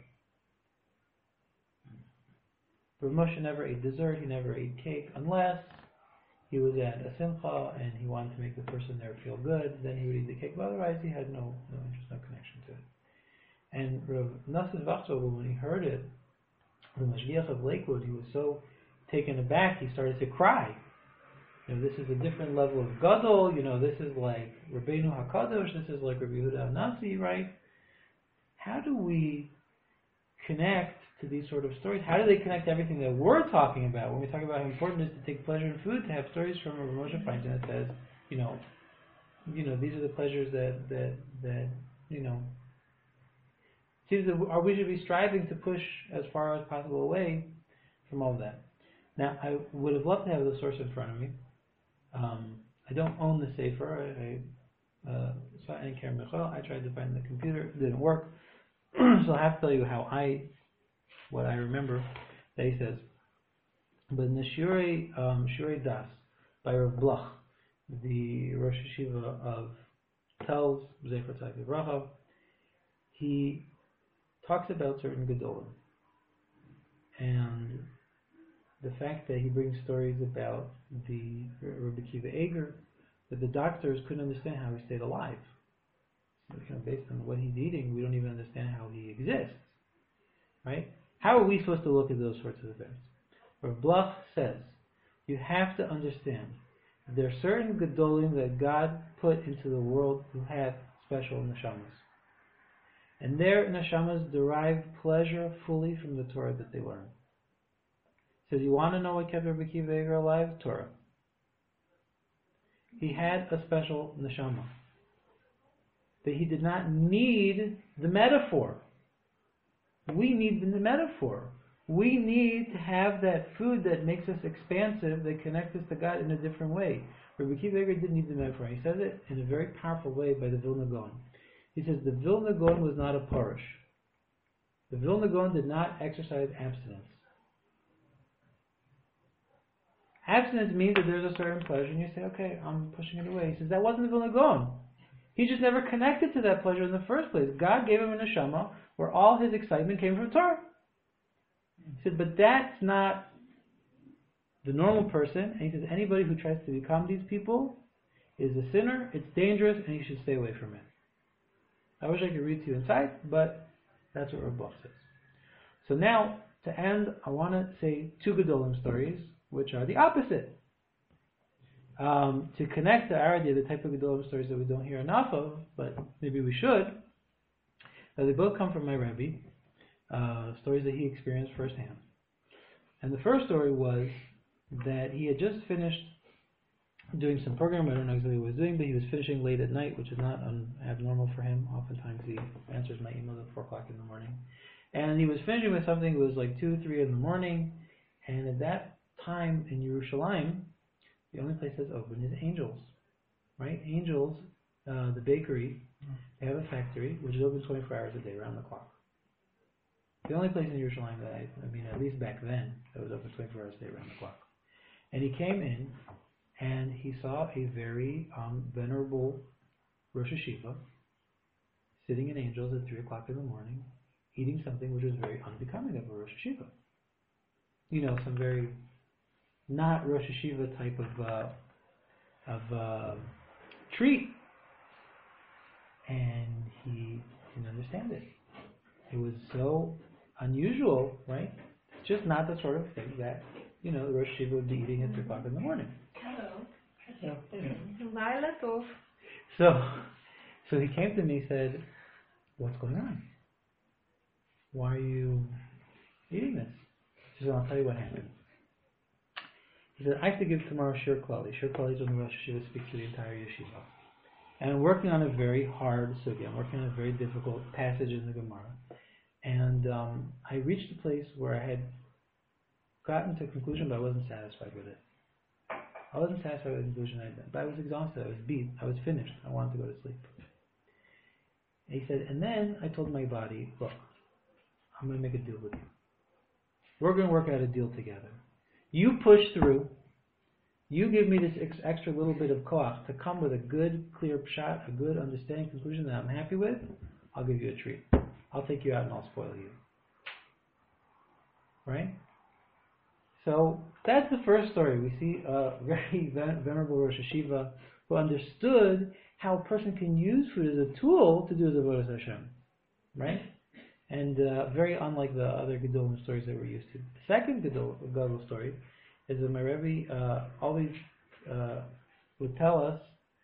Rav Moshe never ate dessert, he never ate cake, unless he was at a simcha and he wanted to make the person there feel good, then he would eat the cake, but otherwise he had no, no interest, no connection to it. And Rav Nassim Wachsogel, when he heard it, the Mashgiach of Lakewood, he was so taken aback, he started to cry. You know, this is a different level of Gadol, you know, this is like Rabbeinu HaKadosh, this is like Rabbi Yehuda HaNasi, right? How do we connect to these sort of stories? How do they connect everything that we're talking about when we talk about how important it is to take pleasure in food, to have stories from Rav Moshe Feinstein that says, you know, you know, these are the pleasures that, that, that you know, seems that or we should be striving to push as far as possible away from all of that. Now, I would have loved to have the source in front of me. Um, I don't own the Sefer. I, uh, so I didn't care Michal. I tried to find the computer. It didn't work. So I have to tell you how I, what I remember that he says. But in the Shurei, um, Shurei Das by Rav Bloch, the Rosh Yeshiva of Telz, Zefer Tzaddik Livracha, he talks about certain Gedolim. And the fact that he brings stories about the Rabbi Akiva Eiger, that the doctors couldn't understand how he stayed alive. So, you know, based on what he's eating, we don't even understand how he exists. Right? How are we supposed to look at those sorts of events? Rav Bloch says, you have to understand there are certain Gedolim that God put into the world who have special neshamas. And their neshamas derive pleasure fully from the Torah that they learn. He says, you want to know what kept Rabbi Akiva Eiger alive? Torah. He had a special neshama. that he did not need the metaphor. We need the metaphor. We need to have that food that makes us expansive, that connects us to God in a different way. Rabbi Akiva Eiger didn't need the metaphor. He says it in a very powerful way by the Vilna Gaon. He says the Vilna Gaon was not a parish. The Vilna Gaon did not exercise abstinence. Abstinence means that there's a certain pleasure and you say, okay, I'm pushing it away. He says that wasn't the Vilna Gaon. He just never connected to that pleasure in the first place. God gave him a neshama where all his excitement came from Torah. He said, but that's not the normal person. And he says anybody who tries to become these people is a sinner, it's dangerous, and you should stay away from it. I wish I could read to you inside, but that's what Rav Buff says. So now, to end, I want to say two Gedolim stories, which are the opposite. Um, to connect to our idea, the type of Gedolim stories that we don't hear enough of, but maybe we should. Uh, they both come from my Rebbe, uh, stories that he experienced firsthand. And the first story was that he had just finished doing some program. I don't know exactly what he was doing, but he was finishing late at night, which is not un- abnormal for him. Oftentimes he answers my emails at four o'clock in the morning. And he was finishing with something that was like two, three in the morning. And at that time in Yerushalayim, the only place that's open is Angels, right? Angels, uh, the bakery, they have a factory which is open twenty-four hours a day, around the clock. The only place in Yerushalayim that I, I mean, at least back then, that was open twenty-four hours a day, around the clock. And he came in, and he saw a very um, venerable Rosh Hashiva sitting in Angels at three o'clock in the morning, eating something which was very unbecoming of a Rosh Hashiva. You know, some very not Rosh Hashiva type of uh, of uh, treat, and he didn't understand it. It was so unusual, right? It's just not the sort of thing that, you know, the Rosh Hashiva would be eating at three o'clock in the morning.
Hello. Laila Tov.
So, so he came to me and said, "What's going on? Why are you eating this?" He said, "I'll tell you what happened." He said, "I have to give tomorrow Shir Klali. Shir Klali is when the Rosh Hashiva speaks to the entire yeshiva. And I'm working on a very hard sugya. I'm working on a very difficult passage in the Gemara. And um, I reached a place where I had gotten to a conclusion, but I wasn't satisfied with it. I wasn't satisfied with the conclusion I had, but I was exhausted. I was beat. I was finished. I wanted to go to sleep." And he said, and then I told my body, look, I'm going to make a deal with you. We're going to work out a deal together. You push through. You give me this ex- extra little bit of koach to come with a good, clear shot, a good understanding conclusion that I'm happy with. I'll give you a treat. I'll take you out and I'll spoil you. Right? So that's the first story. We see a very venerable Rosh Hashiva who understood how a person can use food as a tool to do his avodas Hashem. Right? And uh, very unlike the other Gedolim stories that we're used to. The second Gedolim story is that my Rebbe uh, always uh, would tell us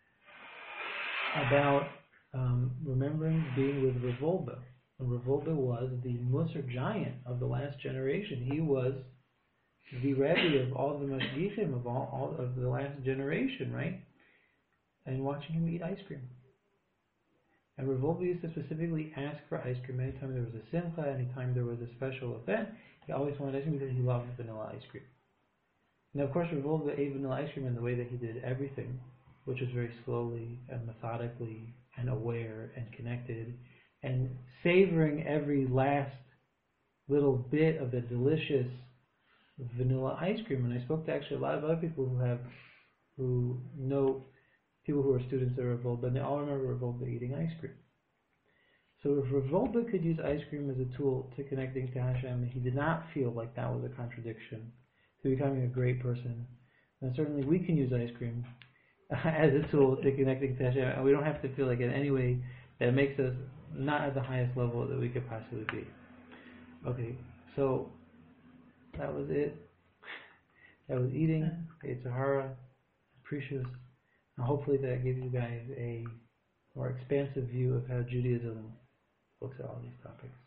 about um, remembering being with Rav Wolbe. And Rav Wolbe was the Musar giant of the last generation. He was the Rebbe of all the Mashgichim of all, all of the last generation, right? And watching him eat ice cream. And Rav Wolbe used to specifically ask for ice cream anytime there was a simcha, anytime there was a special event. He always wanted ice cream because he loved vanilla ice cream. Now, of course, Rav Wolbe ate vanilla ice cream in the way that he did everything, which was very slowly and methodically and aware and connected, and savoring every last little bit of the delicious vanilla ice cream. And I spoke to actually a lot of other people who have, who know people who are students of Rav Wolbe, and they all remember Rav Wolbe eating ice cream. So if Rav Wolbe could use ice cream as a tool to connecting to Hashem, he did not feel like that was a contradiction to becoming a great person, then certainly we can use ice cream as a tool to connecting to Hashem, and we don't have to feel like in any way that makes us not at the highest level that we could possibly be. Okay, so that was it. That was eating, Yetzer Hara, Precious. And hopefully that gives you guys a more expansive view of how Judaism looks at all these topics.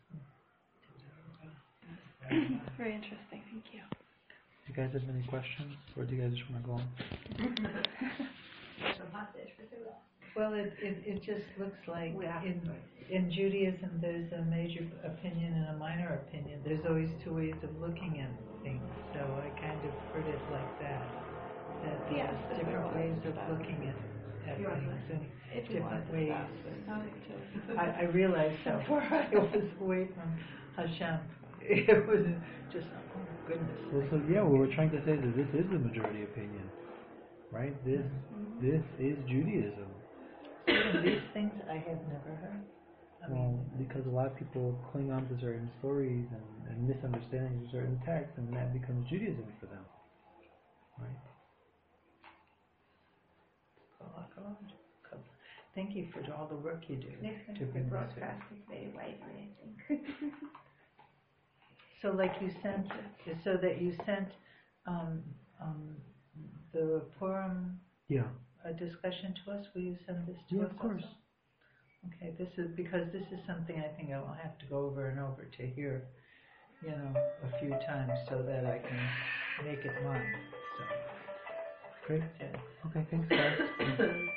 Very interesting, thank you.
Do you guys have any questions, or do you guys just want to go on?
Some hot dish for
Well, it, it, it just looks like
We have
in,
to.
in Judaism there's a major opinion and a minor opinion. There's always two ways of looking at things, so I kind of heard it like that. That
Yeah,
there's
but
different
we
ways
want
of
to
looking at, at
You want
things and
If you want
different
to
ways.
stop, it's not to.
I, I realized that it was away from Hashem. It was just, oh goodness.
Well, so yeah, what we're trying to say is that this is the majority opinion, right? This
Mhm.
this is Judaism.
And these things I had never heard. I
Well,
mean,
because a lot of people cling on to certain stories and, and misunderstandings of certain texts, and that becomes Judaism for them, right?
thank you for all the work you do
Next time
to
the
bring this
broadcast is very widely, I think.
So like you sent, so that you sent um, um, the Purim
Yeah.
uh, discussion to us, will you send this to
Yeah,
us
of course.
also? Okay, this is, because this is something I think I will have to go over and over to hear, you know, a few times so that I can make it mine, so.
Great.
Yeah.
Okay, thanks guys.